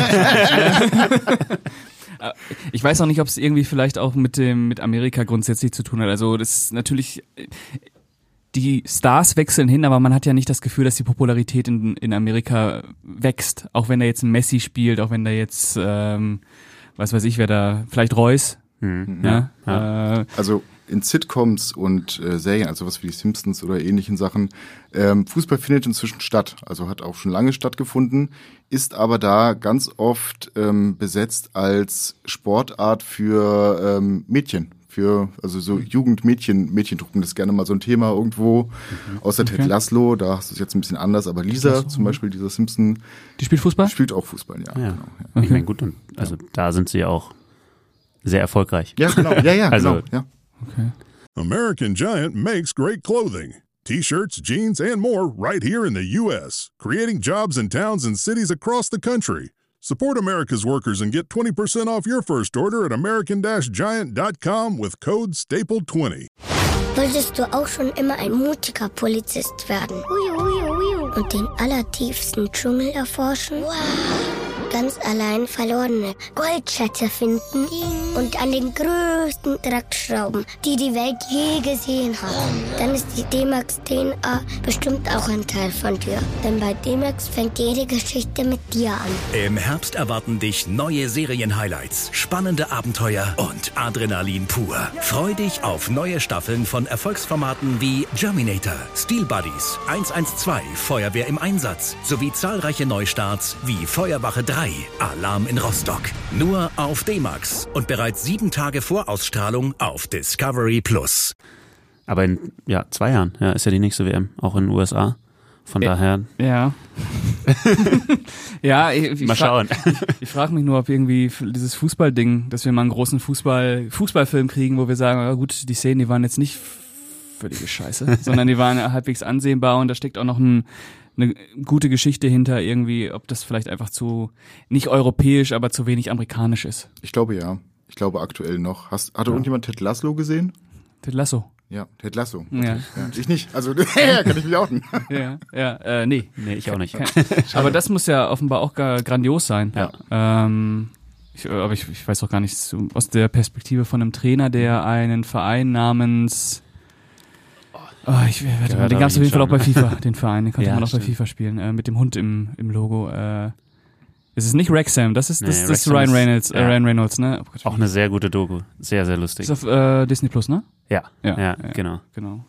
[SPEAKER 3] ich weiß auch nicht, ob es irgendwie vielleicht auch mit Amerika grundsätzlich zu tun hat. Also das ist natürlich, die Stars wechseln hin, aber man hat ja nicht das Gefühl, dass die Popularität in Amerika wächst. Auch wenn da jetzt ein Messi spielt, auch wenn da jetzt, was weiß ich, wer da, vielleicht Reus.
[SPEAKER 4] Also in Sitcoms und Serien, also was wie die Simpsons oder ähnlichen Sachen, Fußball findet inzwischen statt, also hat auch schon lange stattgefunden, ist aber da ganz oft besetzt als Sportart für Mädchen, also so Mädchentruppen, das ist gerne mal so ein Thema irgendwo, außer Ted Lasso, da hast du es jetzt ein bisschen anders, aber Lisa zum Beispiel, dieser Simpson,
[SPEAKER 3] die spielt Fußball?
[SPEAKER 4] Spielt auch Fußball, ja. Genau,
[SPEAKER 5] Okay. Ich meine, gut, und also da sind sie auch sehr erfolgreich.
[SPEAKER 4] Ja, genau. Ja,
[SPEAKER 5] also,
[SPEAKER 4] genau. Ja.
[SPEAKER 3] Okay.
[SPEAKER 2] American Giant makes great clothing. T-shirts, jeans, and more right here in the U.S., creating jobs in towns and cities across the country. Support America's workers and get 20% off your first order at american-giant.com with code STAPLE20.
[SPEAKER 6] Wolltest du auch schon immer ein mutiger Polizist werden? Und den allertiefsten Dschungel erforschen? Wow. Ganz allein verlorene Goldschätze finden und an den größten Dreck schrauben, die die Welt je gesehen hat. Dann ist die D-Max DNA bestimmt auch ein Teil von dir. Denn bei D-Max fängt jede Geschichte mit dir an.
[SPEAKER 7] Im Herbst erwarten dich neue Serien-Highlights, spannende Abenteuer und Adrenalin pur. Freu dich auf neue Staffeln von Erfolgsformaten wie Germinator, Steel Buddies, 112, Feuerwehr im Einsatz sowie zahlreiche Neustarts wie Feuerwache 3, Alarm in Rostock. Nur auf D-Max und bereits 7 Tage vor Ausstrahlung auf Discovery Plus.
[SPEAKER 5] Aber in 2 Jahren ist ja die nächste WM, auch in den USA. Von daher.
[SPEAKER 3] Ja. Ja, ich
[SPEAKER 5] Mal schauen.
[SPEAKER 3] Ich frage mich nur, ob irgendwie dieses Fußballding, dass wir mal einen großen Fußballfilm kriegen, wo wir sagen, ja gut, die Szenen, die waren jetzt nicht völlige Scheiße, sondern die waren halbwegs ansehbar und da steckt auch noch eine gute Geschichte hinter irgendwie, ob das vielleicht einfach zu, nicht europäisch, aber zu wenig amerikanisch ist.
[SPEAKER 4] Ich glaube ja. Ich glaube aktuell noch. Hat irgendjemand Ted Lasso gesehen?
[SPEAKER 3] Ted Lasso.
[SPEAKER 4] Ja, Ted Lasso.
[SPEAKER 3] Ja.
[SPEAKER 4] Ja. Ich nicht. Also, kann ich mich outen.
[SPEAKER 3] Nee,
[SPEAKER 5] ich auch nicht.
[SPEAKER 3] Aber das muss ja offenbar auch grandios sein.
[SPEAKER 5] Ja.
[SPEAKER 3] Aber ich weiß auch gar nicht, aus der Perspektive von einem Trainer, der einen Verein namens den gab es auf jeden Fall auch bei FIFA, den Verein, den konnte man auch bei FIFA spielen, mit dem Hund im Logo. Es ist nicht Wrexham, das ist Ryan Reynolds, Ryan Reynolds, ne? Oh Gott,
[SPEAKER 5] auch eine sehr gute Doku, sehr, sehr lustig.
[SPEAKER 3] Ist auf Disney Plus, ne?
[SPEAKER 5] Ja, genau.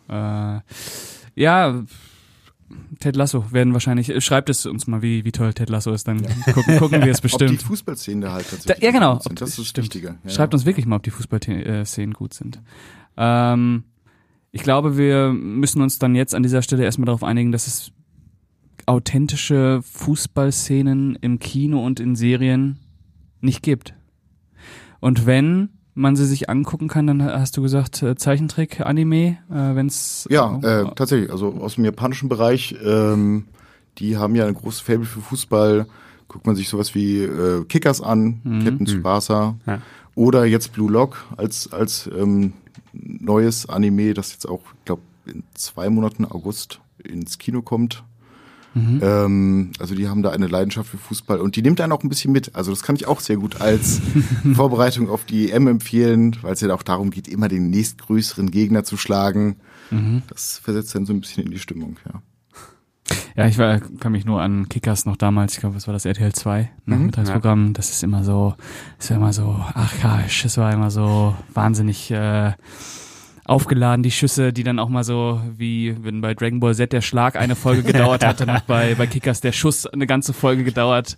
[SPEAKER 3] Ted Lasso werden wahrscheinlich, schreibt es uns mal, wie toll Ted Lasso ist, dann gucken wir es bestimmt.
[SPEAKER 4] Ob die Fußballszenen da halt tatsächlich
[SPEAKER 3] ja, genau.
[SPEAKER 4] gut sind, das ist das Wichtige. Ja,
[SPEAKER 3] schreibt uns wirklich mal, ob die Fußballszenen gut sind. Ich glaube, wir müssen uns dann jetzt an dieser Stelle erstmal darauf einigen, dass es authentische Fußballszenen im Kino und in Serien nicht gibt. Und wenn man sie sich angucken kann, dann hast du gesagt, Zeichentrick, Anime, wenn's...
[SPEAKER 4] Ja, tatsächlich, also aus dem japanischen Bereich, die haben ja ein großes Faible für Fußball, guckt man sich sowas wie Kickers an, Captain Tsubasa, oder jetzt Blue Lock als neues Anime, das jetzt auch, ich glaube, in 2 Monaten August ins Kino kommt. Also die haben da eine Leidenschaft für Fußball und die nimmt einen auch ein bisschen mit. Also das kann ich auch sehr gut als Vorbereitung auf die EM empfehlen, weil es ja auch darum geht, immer den nächstgrößeren Gegner zu schlagen. Das versetzt dann so ein bisschen in die Stimmung, ja.
[SPEAKER 3] Ja, ich kann mich nur an Kickers noch damals, ich glaube, das war das RTL 2 Nachmittagsprogramm, das ist immer so, archaisch, es war immer so wahnsinnig aufgeladen, die Schüsse, die dann auch mal so, wie wenn bei Dragon Ball Z der Schlag eine Folge gedauert hat, dann hat bei Kickers der Schuss eine ganze Folge gedauert.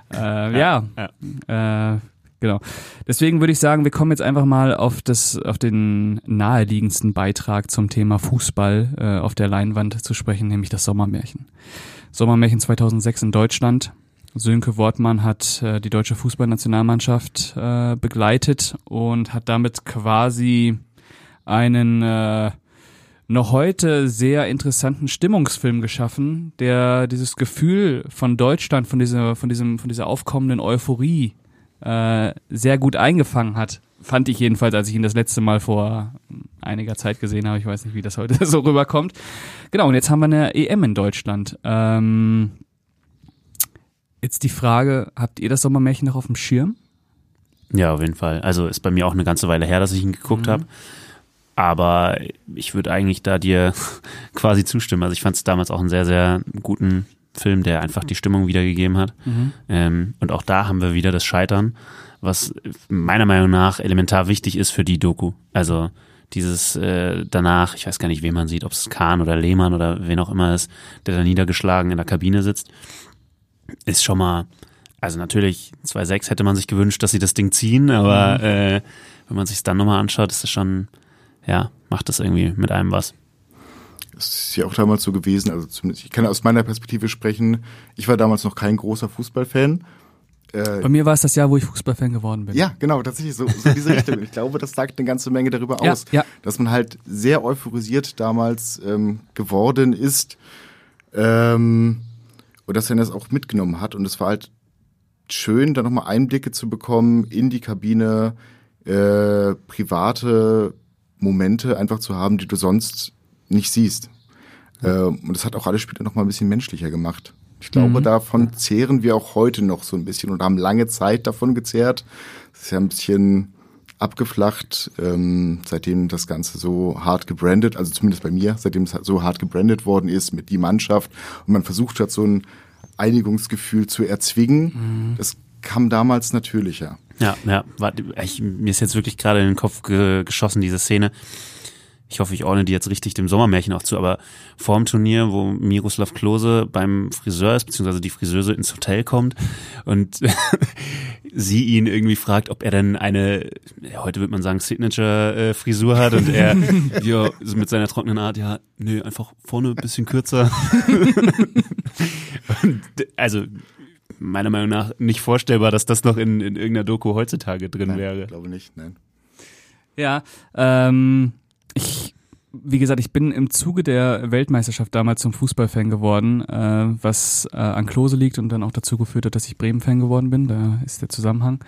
[SPEAKER 3] Genau. Deswegen würde ich sagen, wir kommen jetzt einfach mal auf den naheliegendsten Beitrag zum Thema Fußball auf der Leinwand zu sprechen, nämlich das Sommermärchen. Sommermärchen 2006 in Deutschland. Sönke Wortmann hat die deutsche Fußballnationalmannschaft begleitet und hat damit quasi einen noch heute sehr interessanten Stimmungsfilm geschaffen, der dieses Gefühl von Deutschland, von dieser aufkommenden Euphorie sehr gut eingefangen hat. Fand ich jedenfalls, als ich ihn das letzte Mal vor einiger Zeit gesehen habe. Ich weiß nicht, wie das heute so rüberkommt. Genau, und jetzt haben wir eine EM in Deutschland. Jetzt die Frage, habt ihr das Sommermärchen noch auf dem Schirm?
[SPEAKER 5] Ja, auf jeden Fall. Also ist bei mir auch eine ganze Weile her, dass ich ihn geguckt habe. Aber ich würde eigentlich da dir quasi zustimmen. Also ich fand es damals auch einen sehr, sehr guten Film, der einfach die Stimmung wiedergegeben hat. Und auch da haben wir wieder das Scheitern, was meiner Meinung nach elementar wichtig ist für die Doku. Also dieses danach, ich weiß gar nicht, wen man sieht, ob es Kahn oder Lehmann oder wen auch immer ist, der da niedergeschlagen in der Kabine sitzt, ist schon mal, also natürlich 2-6 hätte man sich gewünscht, dass sie das Ding ziehen, aber wenn man sich es dann nochmal anschaut, ist es schon, ja, macht das irgendwie mit einem was.
[SPEAKER 4] Das ist ja auch damals so gewesen, also zumindest, ich kann aus meiner Perspektive sprechen, ich war damals noch kein großer Fußballfan.
[SPEAKER 3] Bei mir war es das Jahr, wo ich Fußballfan geworden bin.
[SPEAKER 4] Ja, genau, tatsächlich so diese Richtung. Ich glaube, das sagt eine ganze Menge darüber aus, dass man halt sehr euphorisiert damals geworden ist und dass er das auch mitgenommen hat. Und es war halt schön, da nochmal Einblicke zu bekommen in die Kabine, private Momente einfach zu haben, die du sonst nicht siehst. Und das hat auch alle Spiele noch mal ein bisschen menschlicher gemacht. Ich glaube, davon zehren wir auch heute noch so ein bisschen und haben lange Zeit davon gezehrt. Das ist ja ein bisschen abgeflacht, seitdem das Ganze so hart gebrandet, also zumindest bei mir, seitdem es so hart gebrandet worden ist mit die Mannschaft und man versucht hat, so ein Einigungsgefühl zu erzwingen. Das kam damals natürlicher.
[SPEAKER 5] Ja, mir ist jetzt wirklich gerade in den Kopf geschossen, diese Szene. Ich hoffe, ich ordne die jetzt richtig dem Sommermärchen auch zu, aber vor dem Turnier, wo Miroslav Klose beim Friseur ist, beziehungsweise die Friseuse ins Hotel kommt und sie ihn irgendwie fragt, ob er denn eine, heute würde man sagen, Signature-Frisur hat und er ja, so mit seiner trockenen Art, ja, nee, einfach vorne ein bisschen kürzer. Also meiner Meinung nach nicht vorstellbar, dass das noch in irgendeiner Doku heutzutage drin wäre.
[SPEAKER 4] Ich glaube nicht, nein.
[SPEAKER 3] Ja, wie gesagt, ich bin im Zuge der Weltmeisterschaft damals zum Fußballfan geworden, was an Klose liegt und dann auch dazu geführt hat, dass ich Bremen-Fan geworden bin. Da ist der Zusammenhang.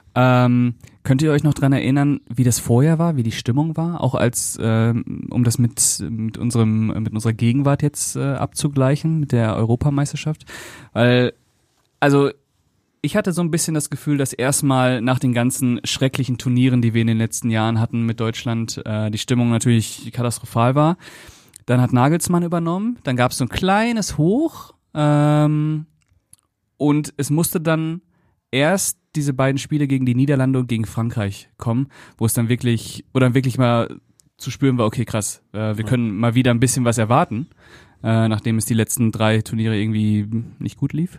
[SPEAKER 3] Könnt ihr euch noch dran erinnern, wie das vorher war, wie die Stimmung war? Auch als, um das mit unserer Gegenwart jetzt abzugleichen, mit der Europameisterschaft. Weil, also ich hatte so ein bisschen das Gefühl, dass erstmal nach den ganzen schrecklichen Turnieren, die wir in den letzten Jahren hatten mit Deutschland, die Stimmung natürlich katastrophal war. Dann hat Nagelsmann übernommen, dann gab es so ein kleines Hoch und es musste dann erst diese beiden Spiele gegen die Niederlande und gegen Frankreich kommen, wo es dann wirklich mal zu spüren war, okay, krass, wir können mal wieder ein bisschen was erwarten, nachdem es die letzten 3 Turniere irgendwie nicht gut lief.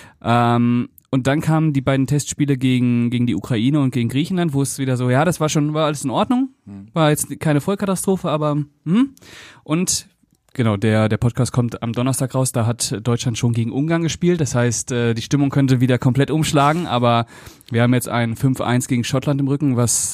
[SPEAKER 3] Und dann kamen die beiden Testspiele gegen die Ukraine und gegen Griechenland, wo es wieder so, ja, das war alles in Ordnung, war jetzt keine Vollkatastrophe, aber und genau, der Podcast kommt am Donnerstag raus, da hat Deutschland schon gegen Ungarn gespielt, das heißt, die Stimmung könnte wieder komplett umschlagen, aber wir haben jetzt ein 5-1 gegen Schottland im Rücken, was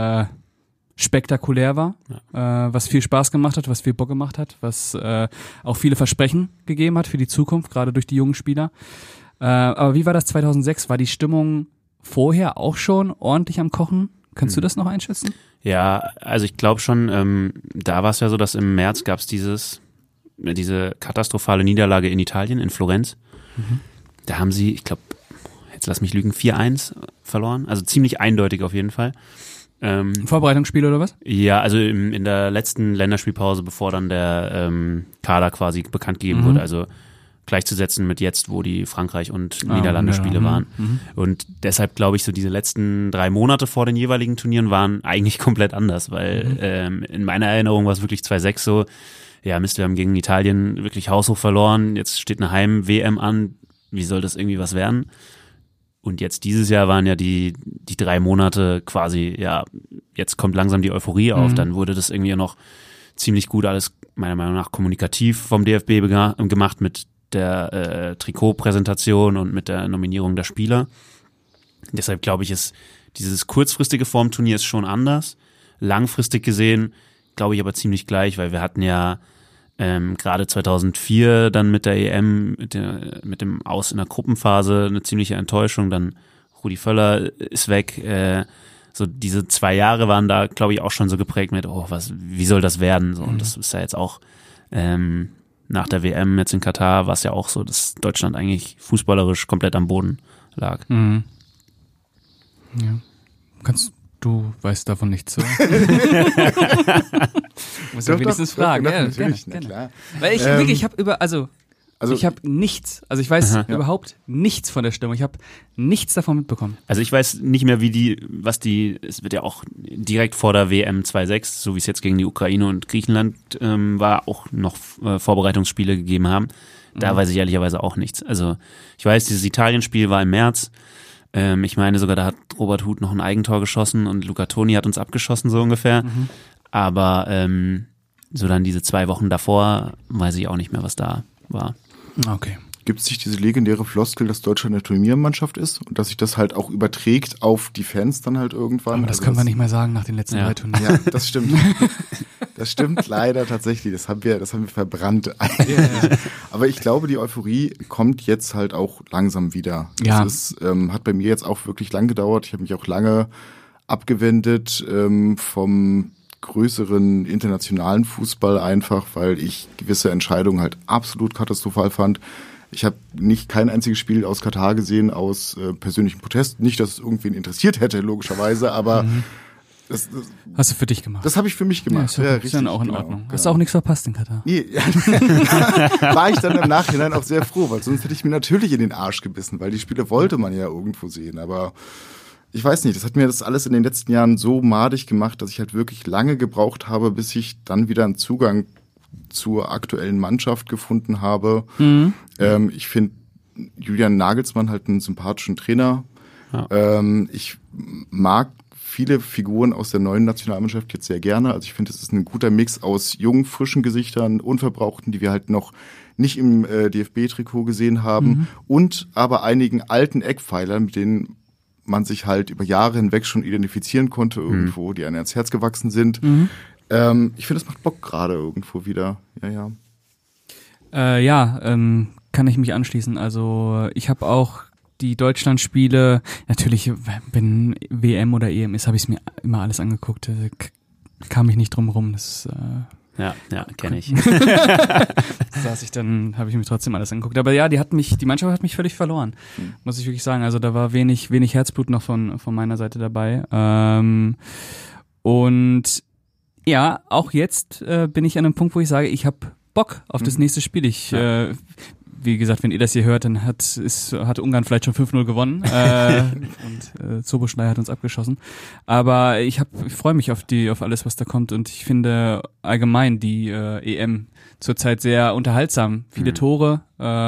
[SPEAKER 3] spektakulär war, was viel Spaß gemacht hat, was viel Bock gemacht hat, was auch viele Versprechen gegeben hat für die Zukunft, gerade durch die jungen Spieler. Aber wie war das 2006? War die Stimmung vorher auch schon ordentlich am Kochen? Kannst du das noch einschätzen?
[SPEAKER 5] Ja, also ich glaube schon, da war es ja so, dass im März gab es diese katastrophale Niederlage in Italien, in Florenz. Da haben sie, ich glaube, jetzt lass mich lügen, 4-1 verloren. Also ziemlich eindeutig auf jeden Fall.
[SPEAKER 3] Vorbereitungsspiel oder was?
[SPEAKER 5] Ja, also in der letzten Länderspielpause, bevor dann der Kader quasi bekannt gegeben wurde. Also gleichzusetzen mit jetzt, wo die Frankreich- und Niederlande-Spiele waren. Und deshalb glaube ich, so diese letzten 3 Monate vor den jeweiligen Turnieren waren eigentlich komplett anders, weil in meiner Erinnerung war es wirklich 2-6 so, ja Mist, wir haben gegen Italien wirklich haushoch verloren, jetzt steht eine Heim-WM an, wie soll das irgendwie was werden? Und jetzt dieses Jahr waren ja die 3 Monate quasi, ja, jetzt kommt langsam die Euphorie auf, dann wurde das irgendwie noch ziemlich gut alles, meiner Meinung nach, kommunikativ vom DFB gemacht mit der Trikotpräsentation und mit der Nominierung der Spieler. Deshalb glaube ich, ist dieses kurzfristige Formturnier ist schon anders. Langfristig gesehen glaube ich aber ziemlich gleich, weil wir hatten ja gerade 2004 dann mit der EM, mit dem Aus in der Gruppenphase eine ziemliche Enttäuschung. Dann Rudi Völler ist weg. So diese 2 Jahre waren da, glaube ich, auch schon so geprägt mit, wie soll das werden? So, und das ist ja jetzt auch nach der WM jetzt in Katar war es ja auch so, dass Deutschland eigentlich fußballerisch komplett am Boden lag.
[SPEAKER 3] Ja. Du weißt davon nichts, oder? Muss ja wenigstens fragen. Ja,
[SPEAKER 4] natürlich,
[SPEAKER 3] gerne.
[SPEAKER 4] Klar.
[SPEAKER 3] Weil ich ich habe ich habe nichts, also ich weiß überhaupt nichts von der Stimmung. Ich habe nichts davon mitbekommen.
[SPEAKER 5] Also ich weiß nicht mehr, es wird ja auch direkt vor der WM 2-6, so wie es jetzt gegen die Ukraine und Griechenland war, auch noch Vorbereitungsspiele gegeben haben. Da weiß ich ehrlicherweise auch nichts. Also ich weiß, dieses Italien-Spiel war im März. Ich meine sogar, da hat Robert Huth noch ein Eigentor geschossen und Luca Toni hat uns abgeschossen, so ungefähr. Aber so dann diese 2 Wochen davor weiß ich auch nicht mehr, was da war.
[SPEAKER 3] Okay.
[SPEAKER 4] Gibt es nicht diese legendäre Floskel, dass Deutschland eine Turniermannschaft ist und dass sich das halt auch überträgt auf die Fans dann halt irgendwann?
[SPEAKER 3] Aber das können wir nicht mehr sagen nach den letzten 3 Turnieren.
[SPEAKER 4] Ja, das stimmt. Das stimmt leider tatsächlich. Das haben wir verbrannt. Aber ich glaube, die Euphorie kommt jetzt halt auch langsam wieder.
[SPEAKER 3] Ja.
[SPEAKER 4] Das hat bei mir jetzt auch wirklich lang gedauert. Ich habe mich auch lange abgewendet vom größeren internationalen Fußball einfach, weil ich gewisse Entscheidungen halt absolut katastrophal fand. Ich habe kein einziges Spiel aus Katar gesehen aus persönlichem Protest. Nicht, dass es irgendwen interessiert hätte, logischerweise, aber das
[SPEAKER 3] hast du für dich gemacht?
[SPEAKER 4] Das habe ich für mich gemacht.
[SPEAKER 3] Ja, ist dann auch in Ordnung. Hast du auch nichts verpasst in Katar?
[SPEAKER 4] Nee, war ich dann im Nachhinein auch sehr froh, weil sonst hätte ich mir natürlich in den Arsch gebissen, weil die Spiele wollte man ja irgendwo sehen, aber ich weiß nicht, das hat mir das alles in den letzten Jahren so madig gemacht, dass ich halt wirklich lange gebraucht habe, bis ich dann wieder einen Zugang zur aktuellen Mannschaft gefunden habe. Ich finde Julian Nagelsmann halt einen sympathischen Trainer. Ja. Ich mag viele Figuren aus der neuen Nationalmannschaft jetzt sehr gerne. Also ich finde, es ist ein guter Mix aus jungen, frischen Gesichtern, Unverbrauchten, die wir halt noch nicht im DFB-Trikot gesehen haben und aber einigen alten Eckpfeilern, mit denen man sich halt über Jahre hinweg schon identifizieren konnte irgendwo, die einem ans Herz gewachsen sind. Ich finde, es macht Bock gerade irgendwo wieder.
[SPEAKER 3] Kann ich mich anschließen. Also ich habe auch die Deutschland-Spiele, natürlich, wenn WM oder EM ist, habe ich es mir immer alles angeguckt. Kam ich nicht drum rum. Das
[SPEAKER 5] Ja, kenne ich.
[SPEAKER 3] Habe ich mir trotzdem alles angeguckt. Aber ja, die Mannschaft hat mich völlig verloren, muss ich wirklich sagen. Also da war wenig Herzblut noch von meiner Seite dabei. Und ja, auch jetzt bin ich an einem Punkt, wo ich sage, ich habe Bock auf das nächste Spiel. Wie gesagt, wenn ihr das hier hört, dann hat Ungarn vielleicht schon 5-0 gewonnen und Szoboszlai hat uns abgeschossen. Aber ich freue mich auf alles, was da kommt, und ich finde allgemein die EM zurzeit sehr unterhaltsam. Viele Tore,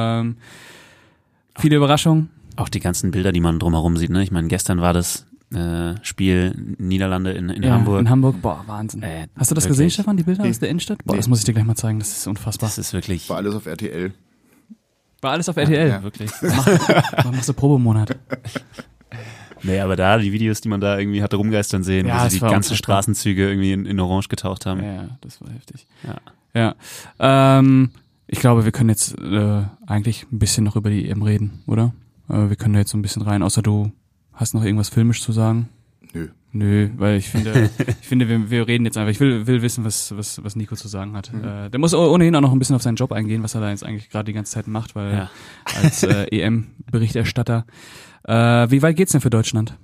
[SPEAKER 3] viele Überraschungen.
[SPEAKER 5] Auch die ganzen Bilder, die man drumherum sieht. Ne? Ich meine, gestern war das Spiel Niederlande in Hamburg.
[SPEAKER 3] In Hamburg, boah, Wahnsinn. Hast du das gesehen, Stefan, die Bilder aus der Innenstadt? Boah, das muss ich dir gleich mal zeigen, das ist unfassbar.
[SPEAKER 5] Das ist wirklich...
[SPEAKER 4] War alles auf RTL.
[SPEAKER 3] War alles auf RTL?
[SPEAKER 5] Ja, wirklich.
[SPEAKER 3] Machst du Probemonat.
[SPEAKER 5] Nee, aber da, die Videos, die man da irgendwie hatte rumgeistern sehen, wo sie die ganzen Straßenzüge irgendwie in Orange getaucht haben.
[SPEAKER 3] Ja, das war heftig. Ja. Ich glaube, wir können jetzt eigentlich ein bisschen noch über die EM reden, oder? Wir können da jetzt so ein bisschen rein, außer du hast noch irgendwas filmisch zu sagen? Nö, weil ich finde, wir reden jetzt einfach. Ich will wissen, was Nico zu sagen hat. Der muss ohnehin auch noch ein bisschen auf seinen Job eingehen, was er da jetzt eigentlich gerade die ganze Zeit macht, weil als EM-Berichterstatter. Wie weit geht's denn für Deutschland?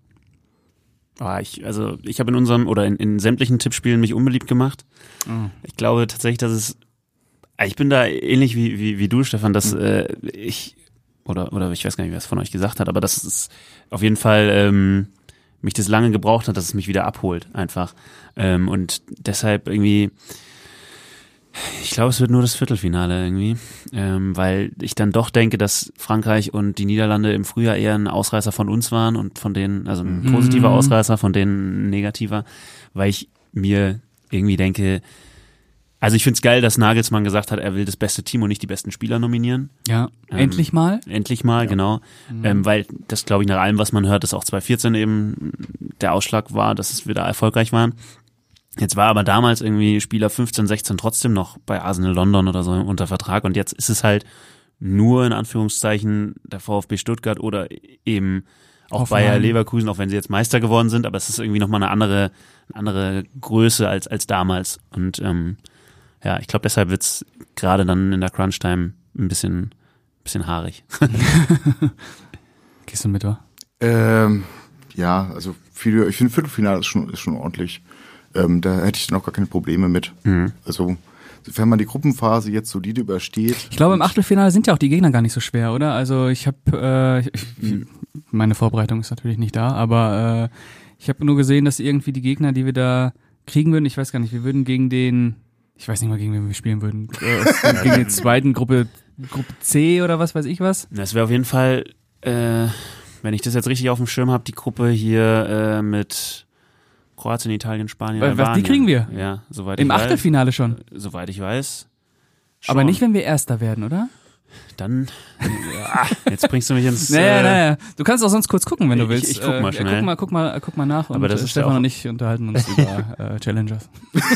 [SPEAKER 5] Ich habe in unserem oder in sämtlichen Tippspielen mich unbeliebt gemacht. Ich glaube tatsächlich, dass ich bin da ähnlich wie du, Stefan, dass ich weiß gar nicht, wer es von euch gesagt hat, aber dass es auf jeden Fall mich das lange gebraucht hat, dass es mich wieder abholt, einfach. Und deshalb irgendwie, ich glaube, es wird nur das Viertelfinale irgendwie, weil ich dann doch denke, dass Frankreich und die Niederlande im Frühjahr eher ein Ausreißer von uns waren und von denen, also ein positiver Ausreißer, von denen ein negativer, weil ich mir irgendwie denke, also ich find's geil, dass Nagelsmann gesagt hat, er will das beste Team und nicht die besten Spieler nominieren.
[SPEAKER 3] Ja, endlich mal.
[SPEAKER 5] Endlich mal, ja. Genau. Weil das, glaube ich, nach allem, was man hört, dass auch 2014 eben der Ausschlag war, dass es wieder erfolgreich waren. Jetzt war aber damals irgendwie Spieler 15, 16 trotzdem noch bei Arsenal London oder so unter Vertrag, und jetzt ist es halt nur in Anführungszeichen der VfB Stuttgart oder eben auch Hoffenheim. Bayer Leverkusen, auch wenn sie jetzt Meister geworden sind, aber es ist irgendwie nochmal eine andere Größe als damals. Und ich glaube, deshalb wird's gerade dann in der Crunch-Time ein bisschen haarig.
[SPEAKER 3] Gehst du mit, wa?
[SPEAKER 4] Also ich finde Viertelfinale ist schon ordentlich. Da hätte ich dann auch gar keine Probleme mit. Also wenn man die Gruppenphase jetzt solide übersteht.
[SPEAKER 3] Ich glaube, im Achtelfinale sind ja auch die Gegner gar nicht so schwer, oder? Also ich habe, meine Vorbereitung ist natürlich nicht da, aber ich habe nur gesehen, dass irgendwie die Gegner, die wir da kriegen würden, ich weiß gar nicht, wir würden gegen ich weiß nicht mal, gegen wen wir spielen würden, gegen den zweiten Gruppe C oder was weiß ich was.
[SPEAKER 5] Das wäre auf jeden Fall, wenn ich das jetzt richtig auf dem Schirm habe, die Gruppe hier mit Kroatien, Italien, Spanien, Albanien.
[SPEAKER 3] Die kriegen wir?
[SPEAKER 5] Ja, soweit ich weiß.
[SPEAKER 3] Im Achtelfinale schon?
[SPEAKER 5] Soweit ich weiß. Schon.
[SPEAKER 3] Aber nicht, wenn wir Erster werden, oder?
[SPEAKER 5] Dann, jetzt bringst du mich ins...
[SPEAKER 3] Naja. Du kannst auch sonst kurz gucken, wenn du willst.
[SPEAKER 5] Ich guck mal schnell.
[SPEAKER 3] Guck mal nach.
[SPEAKER 5] Aber das
[SPEAKER 3] und
[SPEAKER 5] ist
[SPEAKER 3] Stefan
[SPEAKER 5] auch
[SPEAKER 3] und ich unterhalten uns über Challengers.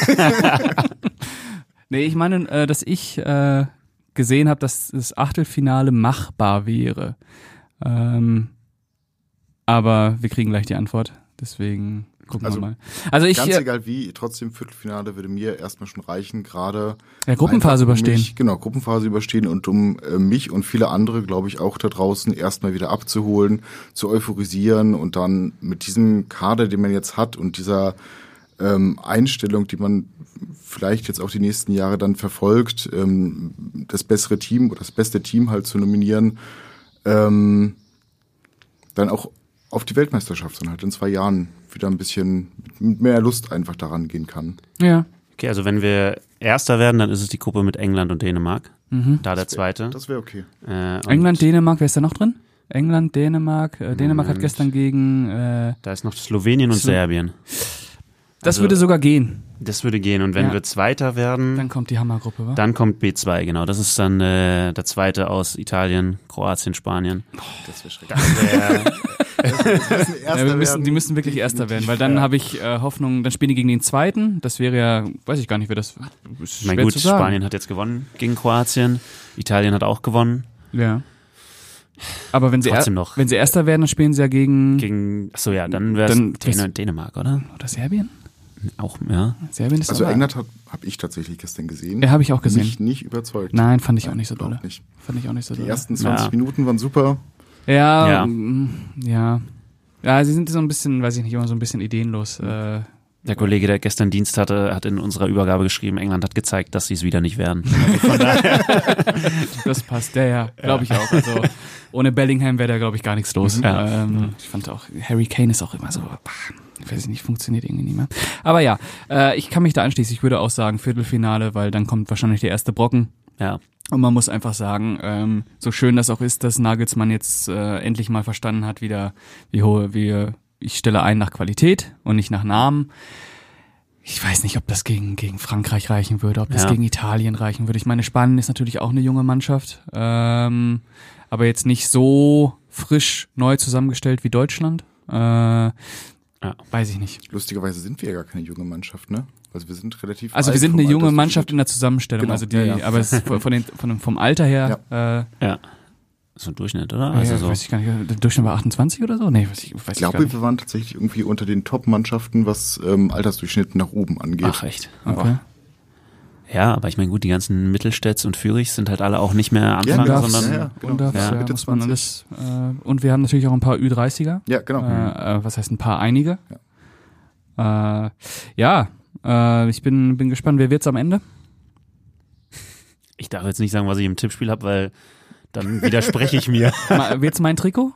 [SPEAKER 3] Nee, ich meine, dass ich gesehen habe, dass das Achtelfinale machbar wäre. Aber wir kriegen gleich die Antwort. Deswegen gucken wir mal. Also
[SPEAKER 4] ganz egal wie, trotzdem Viertelfinale würde mir erstmal schon reichen, gerade
[SPEAKER 3] Gruppenphase überstehen.
[SPEAKER 4] Gruppenphase überstehen und um mich und viele andere, glaube ich, auch da draußen erstmal wieder abzuholen, zu euphorisieren und dann mit diesem Kader, den man jetzt hat und dieser Einstellung, die man vielleicht jetzt auch die nächsten Jahre dann verfolgt, das bessere Team oder das beste Team halt zu nominieren, dann auch auf die Weltmeisterschaft dann halt in 2 Jahren wieder ein bisschen mit mehr Lust einfach daran gehen kann.
[SPEAKER 3] Ja.
[SPEAKER 5] Okay, also wenn wir Erster werden, dann ist es die Gruppe mit England und Dänemark. Da der Zweite.
[SPEAKER 4] Das wäre okay.
[SPEAKER 3] England, Dänemark, wer ist da noch drin? England, Dänemark. Dänemark hat gestern gegen...
[SPEAKER 5] Da ist noch Slowenien und Serbien.
[SPEAKER 3] Das würde sogar gehen.
[SPEAKER 5] Das würde gehen. Und wenn wir Zweiter werden...
[SPEAKER 3] Dann kommt die Hammergruppe, wa?
[SPEAKER 5] Dann kommt B2, genau. Das ist dann der Zweite aus Italien, Kroatien, Spanien.
[SPEAKER 4] Das wäre schrecklich.
[SPEAKER 3] Die müssen wirklich Erster werden, weil dann habe ich Hoffnung, dann spielen die gegen den Zweiten. Das wäre ja, weiß ich gar nicht, wer das ist.
[SPEAKER 5] Mein gut, Spanien hat jetzt gewonnen gegen Kroatien. Italien hat auch gewonnen.
[SPEAKER 3] Ja. Aber wenn sie Erster werden, dann spielen sie ja gegen
[SPEAKER 5] achso, ja, dann wäre es Dänemark, oder?
[SPEAKER 3] Oder Serbien?
[SPEAKER 5] Auch, ja.
[SPEAKER 3] Serbien ist
[SPEAKER 4] also England habe ich tatsächlich gestern gesehen.
[SPEAKER 3] Ja, habe ich auch gesehen.
[SPEAKER 4] Mich nicht überzeugt.
[SPEAKER 3] Nein, fand ich auch nicht so dolle.
[SPEAKER 4] Fand ich auch nicht so dolle. Die ersten 20 Minuten waren super.
[SPEAKER 3] Ja, sie sind so ein bisschen, weiß ich nicht, immer so ein bisschen ideenlos.
[SPEAKER 5] Der Kollege, der gestern Dienst hatte, hat in unserer Übergabe geschrieben, England hat gezeigt, dass sie es wieder nicht werden. Also von daher.
[SPEAKER 3] Das passt, glaube ich auch. Also ohne Bellingham wäre da, glaube ich, gar nichts los. Ja. Ich fand auch, Harry Kane ist auch immer so, ich weiß nicht, funktioniert irgendwie nicht mehr. Aber ja, ich kann mich da anschließen. Ich würde auch sagen Viertelfinale, weil dann kommt wahrscheinlich der erste Brocken.
[SPEAKER 5] Ja.
[SPEAKER 3] Und man muss einfach sagen, so schön das auch ist, dass Nagelsmann jetzt endlich mal verstanden hat, wieder ich stelle ein nach Qualität und nicht nach Namen. Ich weiß nicht, ob das gegen Frankreich reichen würde, ob das gegen Italien reichen würde. Ich meine, Spanien ist natürlich auch eine junge Mannschaft, aber jetzt nicht so frisch neu zusammengestellt wie Deutschland. Weiß ich nicht.
[SPEAKER 4] Lustigerweise sind wir ja gar keine junge Mannschaft, ne? Also wir sind relativ
[SPEAKER 3] Also wir sind eine junge Mannschaft in der Zusammenstellung,
[SPEAKER 4] genau.
[SPEAKER 3] Also aber es ist vom Alter her.
[SPEAKER 5] Ja. So ein Durchschnitt, oder?
[SPEAKER 3] Also so. Weiß ich gar nicht. Der Durchschnitt war 28 oder so? Nee, weiß ich
[SPEAKER 4] glaube, wir waren tatsächlich irgendwie unter den Top-Mannschaften, was Altersdurchschnitt nach oben angeht.
[SPEAKER 5] Ach, echt?
[SPEAKER 3] Okay.
[SPEAKER 5] Ja, aber ich meine, gut, die ganzen Mittelstädts und Fürichs sind halt alle auch nicht mehr Anfang, sondern
[SPEAKER 4] Mitte 20.
[SPEAKER 3] Alles, und wir haben natürlich auch ein paar Ü30er.
[SPEAKER 4] Ja, genau.
[SPEAKER 3] Was heißt ein paar einige? Ich bin gespannt. Wer wird's am Ende?
[SPEAKER 5] Ich darf jetzt nicht sagen, was ich im Tippspiel habe, weil dann widerspreche ich mir.
[SPEAKER 3] Wird's mein Trikot?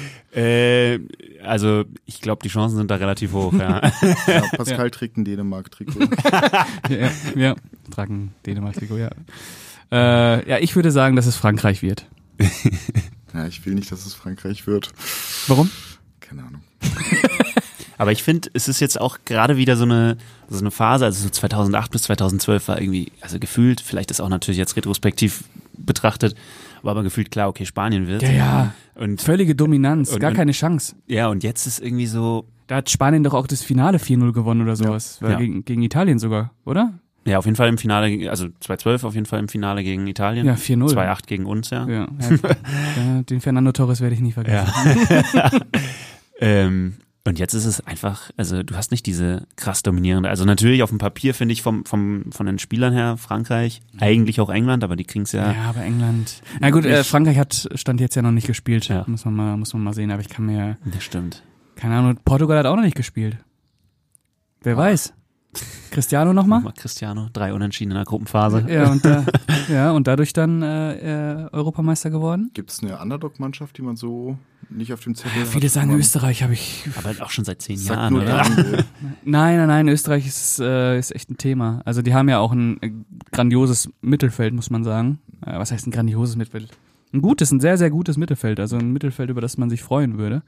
[SPEAKER 5] Also ich glaube, die Chancen sind da relativ hoch, ja.
[SPEAKER 4] Pascal trägt ein Dänemark-Trikot.
[SPEAKER 3] ja, tragen Dänemark-Trikot, ja. Ich würde sagen, dass es Frankreich wird.
[SPEAKER 4] Ja, ich will nicht, dass es Frankreich wird.
[SPEAKER 3] Warum?
[SPEAKER 4] Keine Ahnung.
[SPEAKER 5] Aber ich finde, es ist jetzt auch gerade wieder so eine Phase, also so 2008 bis 2012 war irgendwie, also gefühlt, vielleicht ist auch natürlich jetzt retrospektiv betrachtet, war aber gefühlt klar, okay, Spanien wird.
[SPEAKER 3] Ja.
[SPEAKER 5] Und
[SPEAKER 3] völlige Dominanz, gar keine Chance.
[SPEAKER 5] Ja, und jetzt ist irgendwie so...
[SPEAKER 3] Da hat Spanien doch auch das Finale 4-0 gewonnen oder sowas.
[SPEAKER 5] Ja.
[SPEAKER 3] Gegen Italien sogar, oder?
[SPEAKER 5] Ja, auf jeden Fall im Finale, also 2012 auf jeden Fall im Finale gegen Italien.
[SPEAKER 3] Ja, 4-0.
[SPEAKER 5] 2-8 gegen uns, ja.
[SPEAKER 3] Den Fernando Torres werde ich nie vergessen.
[SPEAKER 5] Ja. Und jetzt ist es einfach, also du hast nicht diese krass dominierende, also natürlich auf dem Papier finde ich von den Spielern her Frankreich, eigentlich auch England, aber die kriegen's ja.
[SPEAKER 3] Ja, aber England. Na gut, Frankreich stand jetzt ja noch nicht gespielt, muss man mal sehen, aber ich kann mir.
[SPEAKER 5] Das stimmt.
[SPEAKER 3] Keine Ahnung, Portugal hat auch noch nicht gespielt. Wer weiß. Cristiano nochmal?
[SPEAKER 5] Cristiano, 3 Unentschieden in der Gruppenphase.
[SPEAKER 3] Ja, und dadurch dann Europameister geworden.
[SPEAKER 4] Gibt es eine Underdog-Mannschaft, die man so nicht auf dem Zettel hat?
[SPEAKER 3] Viele sagen Österreich, habe ich.
[SPEAKER 5] Aber auch schon seit 10 Jahren, oder?
[SPEAKER 3] Nein, Österreich ist echt ein Thema. Also die haben ja auch ein grandioses Mittelfeld, muss man sagen. Was heißt ein grandioses Mittelfeld? Ein sehr, sehr gutes Mittelfeld. Also ein Mittelfeld, über das man sich freuen würde.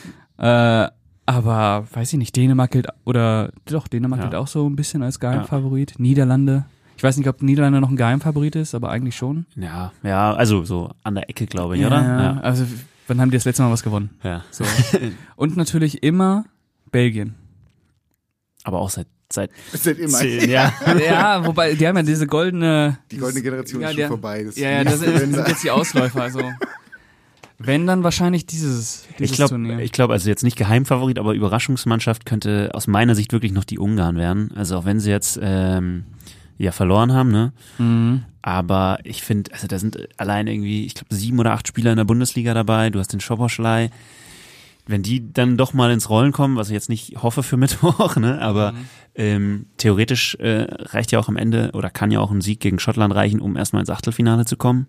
[SPEAKER 3] Aber, weiß ich nicht, Dänemark gilt auch so ein bisschen als Geheimfavorit. Niederlande. Ich weiß nicht, ob Niederlande noch ein Geheimfavorit ist, aber eigentlich schon.
[SPEAKER 5] Ja, also so an der Ecke, glaube ich, oder?
[SPEAKER 3] Ja, also wann haben die das letzte Mal was gewonnen?
[SPEAKER 5] Ja.
[SPEAKER 3] So. Und natürlich immer Belgien.
[SPEAKER 5] Aber auch seit
[SPEAKER 4] immer.
[SPEAKER 5] 10, ja.
[SPEAKER 3] Ja, wobei, die haben ja diese goldene...
[SPEAKER 4] Die goldene Generation ist schon vorbei.
[SPEAKER 3] Das sind jetzt die Ausläufer, also... Wenn, dann wahrscheinlich dieses Turnier.
[SPEAKER 5] Ich glaube, also jetzt nicht Geheimfavorit, aber Überraschungsmannschaft könnte aus meiner Sicht wirklich noch die Ungarn werden. Also auch wenn sie jetzt verloren haben, ne?
[SPEAKER 3] Mhm.
[SPEAKER 5] Aber ich finde, also da sind allein irgendwie, ich glaube, 7 oder 8 Spieler in der Bundesliga dabei. Du hast den Schoboschlei. Wenn die dann doch mal ins Rollen kommen, was ich jetzt nicht hoffe für Mittwoch, ne? Aber theoretisch reicht ja auch am Ende oder kann ja auch ein Sieg gegen Schottland reichen, um erstmal ins Achtelfinale zu kommen.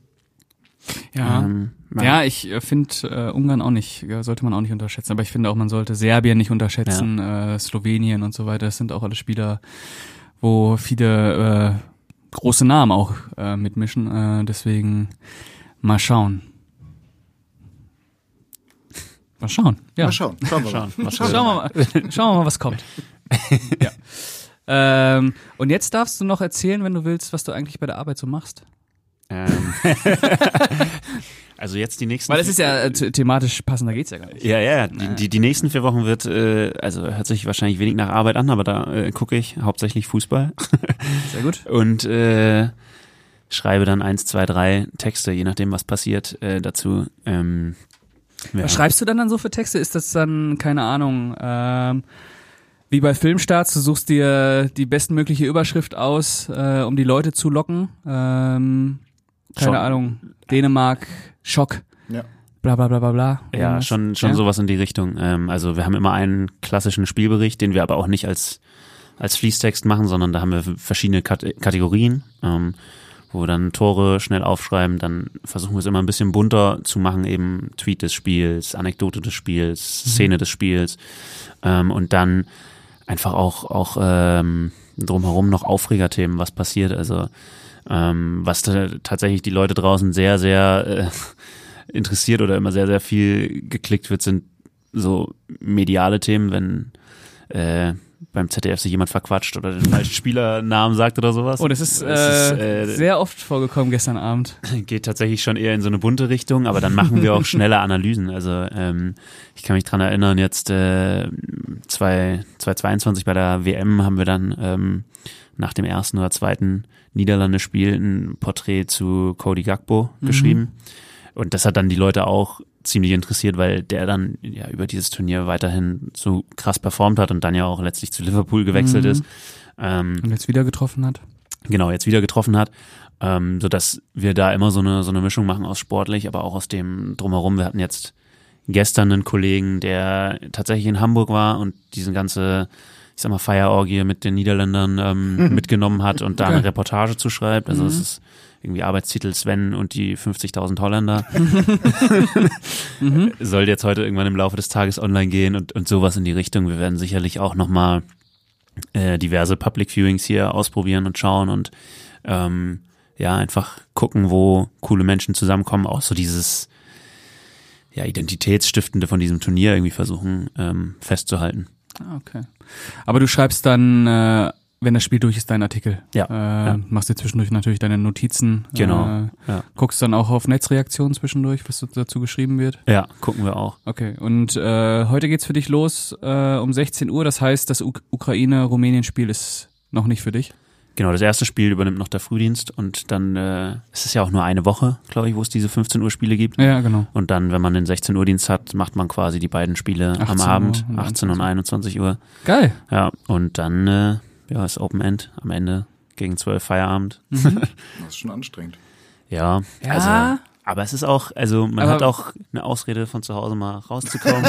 [SPEAKER 3] Ja, ich finde Ungarn auch nicht, sollte man auch nicht unterschätzen, aber ich finde auch, man sollte Serbien nicht unterschätzen, Slowenien und so weiter, das sind auch alle Spieler, wo viele große Namen auch mitmischen, deswegen mal schauen. Mal schauen. Ja.
[SPEAKER 4] Mal schauen. Schauen wir mal.
[SPEAKER 3] Schauen wir mal, was kommt. Ja. Und jetzt darfst du noch erzählen, wenn du willst, was du eigentlich bei der Arbeit so machst.
[SPEAKER 5] Also jetzt die nächsten...
[SPEAKER 3] Weil es ist ja thematisch passender geht's ja gar nicht.
[SPEAKER 5] Ja. Die nächsten 4 Wochen wird, also hört sich wahrscheinlich wenig nach Arbeit an, aber da gucke ich hauptsächlich Fußball.
[SPEAKER 3] Sehr gut.
[SPEAKER 5] Und schreibe dann 1, 2, 3 Texte, je nachdem, was passiert, dazu.
[SPEAKER 3] Was schreibst du dann so für Texte? Ist das dann, keine Ahnung, wie bei Filmstarts, du suchst dir die bestmögliche Überschrift aus, um die Leute zu locken? Keine Ahnung, Dänemark, Schock, bla bla bla bla bla.
[SPEAKER 5] Ja, schon sowas in die Richtung. Also wir haben immer einen klassischen Spielbericht, den wir aber auch nicht als Fließtext machen, sondern da haben wir verschiedene Kategorien, wo wir dann Tore schnell aufschreiben. Dann versuchen wir es immer ein bisschen bunter zu machen, eben Tweet des Spiels, Anekdote des Spiels, Szene des Spiels, und dann einfach auch drumherum noch Aufregerthemen, was passiert. Also was tatsächlich die Leute draußen sehr, sehr interessiert oder immer sehr, sehr viel geklickt wird, sind so mediale Themen, wenn beim ZDF sich jemand verquatscht oder den falschen Spielernamen sagt oder sowas.
[SPEAKER 3] Oh, das ist sehr oft vorgekommen gestern Abend.
[SPEAKER 5] Geht tatsächlich schon eher in so eine bunte Richtung, aber dann machen wir auch schnelle Analysen. Also ich kann mich dran erinnern, jetzt 2022 bei der WM haben wir dann nach dem ersten oder zweiten Niederlande-Spiel ein Porträt zu Cody Gakpo geschrieben. Und das hat dann die Leute auch ziemlich interessiert, weil der dann ja über dieses Turnier weiterhin so krass performt hat und dann ja auch letztlich zu Liverpool gewechselt ist.
[SPEAKER 3] Und jetzt wieder getroffen hat.
[SPEAKER 5] Genau, jetzt wieder getroffen hat. Sodass wir da immer so eine Mischung machen aus sportlich, aber auch aus dem Drumherum. Wir hatten jetzt gestern einen Kollegen, der tatsächlich in Hamburg war und diese ganze, ich sag mal, Feierorgie mit den Niederländern mitgenommen hat und da eine Reportage zu schreibt. Also es ist irgendwie Arbeitstitel Sven und die 50.000 Holländer. Soll jetzt heute irgendwann im Laufe des Tages online gehen und sowas in die Richtung. Wir werden sicherlich auch nochmal diverse Public Viewings hier ausprobieren und schauen und einfach gucken, wo coole Menschen zusammenkommen. Auch so dieses Identitätsstiftende von diesem Turnier irgendwie versuchen festzuhalten.
[SPEAKER 3] Okay. Aber du schreibst dann, wenn das Spiel durch ist, deinen Artikel.
[SPEAKER 5] Ja.
[SPEAKER 3] Machst dir zwischendurch natürlich deine Notizen.
[SPEAKER 5] Genau.
[SPEAKER 3] Guckst dann auch auf Netzreaktionen zwischendurch, was dazu geschrieben wird.
[SPEAKER 5] Ja, gucken wir auch.
[SPEAKER 3] Okay. Und heute geht's für dich los um 16 Uhr. Das heißt, das Ukraine-Rumänien-Spiel ist noch nicht für dich.
[SPEAKER 5] Genau, das erste Spiel übernimmt noch der Frühdienst und dann es ist ja auch nur eine Woche, glaube ich, wo es diese 15 Uhr Spiele gibt.
[SPEAKER 3] Ja, genau.
[SPEAKER 5] Und dann, wenn man den 16 Uhr Dienst hat, macht man quasi die beiden Spiele am Abend, 18 und 21 Uhr.
[SPEAKER 3] Geil.
[SPEAKER 5] Ja, und dann ist Open End am Ende gegen 12 Feierabend.
[SPEAKER 4] Das ist schon anstrengend.
[SPEAKER 5] Ja. Also, aber es ist auch, also man hat auch eine Ausrede von zu Hause mal rauszukommen.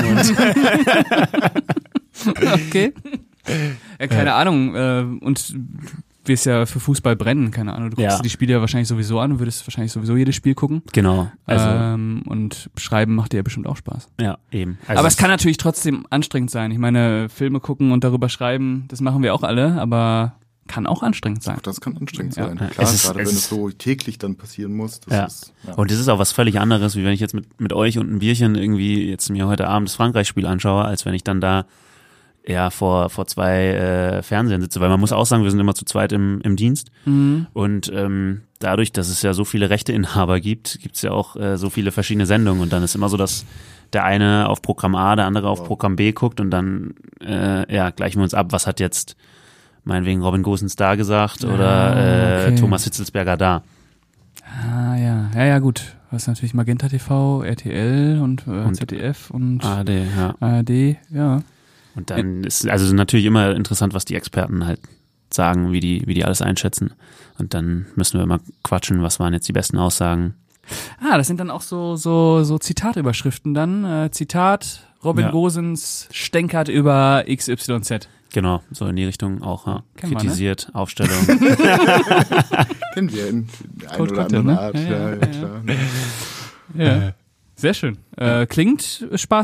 [SPEAKER 3] Okay. Keine Ahnung. Und wirst ja für Fußball brennen, keine Ahnung. Du guckst dir die Spiele ja wahrscheinlich sowieso an und würdest wahrscheinlich sowieso jedes Spiel gucken.
[SPEAKER 5] Genau.
[SPEAKER 3] Also und Schreiben macht dir ja bestimmt auch Spaß.
[SPEAKER 5] Ja, eben. Also
[SPEAKER 3] aber es kann natürlich trotzdem anstrengend sein. Ich meine, Filme gucken und darüber schreiben, das machen wir auch alle, aber kann auch anstrengend sein.
[SPEAKER 4] Auch das kann anstrengend sein.
[SPEAKER 5] Ja.
[SPEAKER 4] Klar, gerade wenn es so täglich dann passieren muss.
[SPEAKER 5] Und das ist auch was völlig anderes, wie wenn ich jetzt mit euch und ein Bierchen irgendwie jetzt mir heute Abend das Frankreich-Spiel anschaue, als wenn ich dann da vor 2 Fernsehern sitze, weil man muss auch sagen, wir sind immer zu zweit im Dienst und dadurch, dass es ja so viele Rechteinhaber gibt, gibt's ja auch so viele verschiedene Sendungen und dann ist immer so, dass der eine auf Programm A, der andere auf Programm B guckt und dann gleichen wir uns ab, was hat jetzt meinetwegen Robin Gosens da gesagt oder Thomas Hitzelsberger da.
[SPEAKER 3] Ah ja gut. Du hast natürlich Magenta TV, RTL und ZDF und ARD, ja.
[SPEAKER 5] Und dann ist also natürlich immer interessant, was die Experten halt sagen, wie die alles einschätzen. Und dann müssen wir immer quatschen, was waren jetzt die besten Aussagen.
[SPEAKER 3] Das sind dann auch so Zitatüberschriften dann. Zitat, Robin Gosens stänkert über XYZ.
[SPEAKER 5] Genau, so in die Richtung auch. Ja. Kritisiert,
[SPEAKER 3] ne?
[SPEAKER 5] Aufstellung.
[SPEAKER 4] Kennen wir in einer
[SPEAKER 3] Code
[SPEAKER 4] oder anderen
[SPEAKER 3] ne?
[SPEAKER 4] Art. Ja, klar.
[SPEAKER 3] Ja. Sehr schön. Klingt spaßig.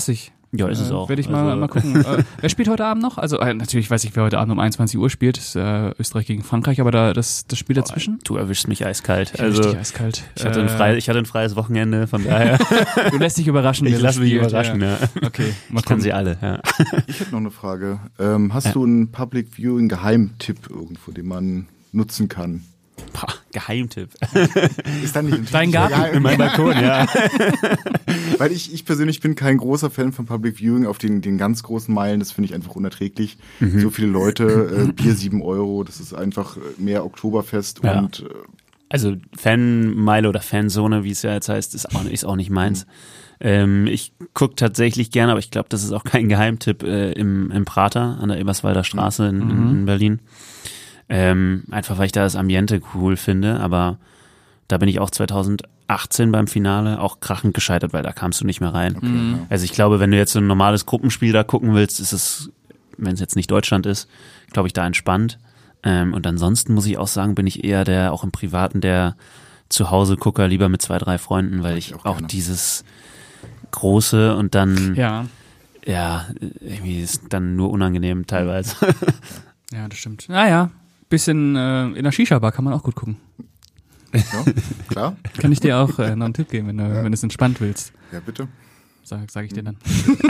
[SPEAKER 5] Ja, ist es auch.
[SPEAKER 3] Werde ich mal gucken. Wer spielt heute Abend noch? Also natürlich weiß ich, wer heute Abend um 21 Uhr spielt. Das ist Österreich gegen Frankreich, aber das Spiel dazwischen?
[SPEAKER 5] Du erwischst mich eiskalt.
[SPEAKER 3] Ich erwisch dich eiskalt.
[SPEAKER 5] Ich hatte ein freies Wochenende, von daher.
[SPEAKER 3] Du lässt dich überraschen.
[SPEAKER 5] Ich lasse mich überraschen, ja.
[SPEAKER 3] Okay,
[SPEAKER 5] ich kann sie alle, ja.
[SPEAKER 4] Ich hätte noch eine Frage. Hast du einen Public Viewing Geheimtipp irgendwo, den man nutzen kann?
[SPEAKER 5] Boah, Geheimtipp.
[SPEAKER 4] Ist dann nicht
[SPEAKER 3] dein Garten?
[SPEAKER 5] In meinem Balkon, ja.
[SPEAKER 4] Weil ich persönlich bin kein großer Fan von Public Viewing auf den ganz großen Meilen. Das finde ich einfach unerträglich. So viele Leute, Bier 7 €, das ist einfach mehr Oktoberfest und
[SPEAKER 5] also Fanmeile oder Fanzone, wie es ja jetzt heißt, ist auch nicht meins. Ich gucke tatsächlich gerne, aber ich glaube, das ist auch kein Geheimtipp im Prater an der Eberswalder Straße in Berlin. Einfach weil ich da das Ambiente cool finde, aber da bin ich auch 2018 beim Finale auch krachend gescheitert, weil da kamst du nicht mehr rein.
[SPEAKER 4] Okay,
[SPEAKER 5] Also ich glaube, wenn du jetzt so ein normales Gruppenspiel da gucken willst, ist es, wenn es jetzt nicht Deutschland ist, glaube ich, da entspannt. Und ansonsten muss ich auch sagen, bin ich eher der, auch im Privaten, der Zuhause-Gucker, lieber mit 2, 3 Freunden, weil ich auch dieses Große und dann irgendwie ist dann nur unangenehm teilweise.
[SPEAKER 3] Ja, das stimmt. Naja, bisschen in der Shisha-Bar kann man auch gut gucken.
[SPEAKER 4] Ja, klar.
[SPEAKER 3] Kann ich dir auch noch einen Tipp geben, wenn du es entspannt willst.
[SPEAKER 4] Ja, bitte.
[SPEAKER 3] Sag ich dir dann.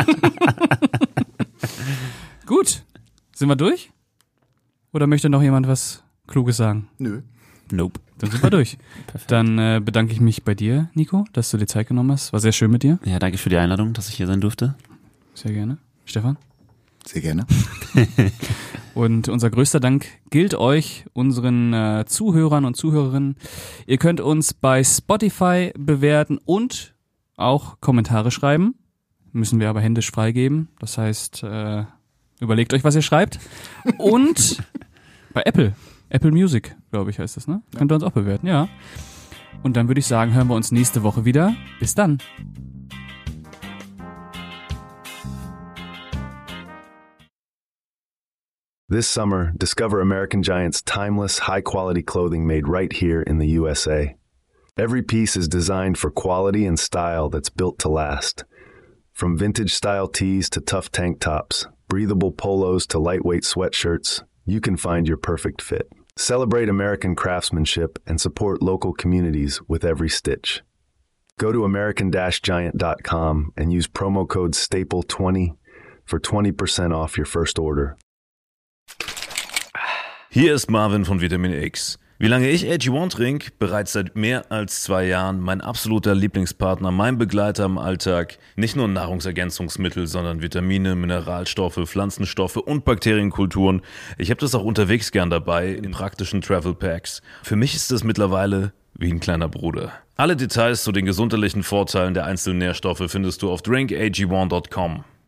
[SPEAKER 3] Gut, sind wir durch? Oder möchte noch jemand was Kluges sagen?
[SPEAKER 4] Nö.
[SPEAKER 5] Nope.
[SPEAKER 3] Dann sind wir durch. Dann bedanke ich mich bei dir, Nico, dass du dir Zeit genommen hast. War sehr schön mit dir.
[SPEAKER 5] Ja, danke für die Einladung, dass ich hier sein durfte.
[SPEAKER 3] Sehr gerne. Stefan?
[SPEAKER 4] Sehr gerne.
[SPEAKER 3] Und unser größter Dank gilt euch, unseren Zuhörern und Zuhörerinnen. Ihr könnt uns bei Spotify bewerten und auch Kommentare schreiben. Müssen wir aber händisch freigeben. Das heißt, überlegt euch, was ihr schreibt. Und bei Apple Music, glaube ich, heißt das, ne? Könnt ihr uns auch bewerten, ja. Und dann würde ich sagen, hören wir uns nächste Woche wieder. Bis dann.
[SPEAKER 8] This summer, discover American Giant's timeless, high-quality clothing made right here in the USA. Every piece is designed for quality and style that's built to last. From vintage-style tees to tough tank tops, breathable polos to lightweight sweatshirts, you can find your perfect fit. Celebrate American craftsmanship and support local communities with every stitch. Go to american-giant.com and use promo code STAPLE20 for 20% off your first order.
[SPEAKER 9] Hier ist Marvin von Vitamin X. Wie lange ich AG1 trinke? Bereits seit mehr als 2 Jahren mein absoluter Lieblingspartner, mein Begleiter im Alltag. Nicht nur Nahrungsergänzungsmittel, sondern Vitamine, Mineralstoffe, Pflanzenstoffe und Bakterienkulturen. Ich habe das auch unterwegs gern dabei in praktischen Travel Packs. Für mich ist es mittlerweile wie ein kleiner Bruder. Alle Details zu den gesundheitlichen Vorteilen der einzelnen Nährstoffe findest du auf drinkag1.com.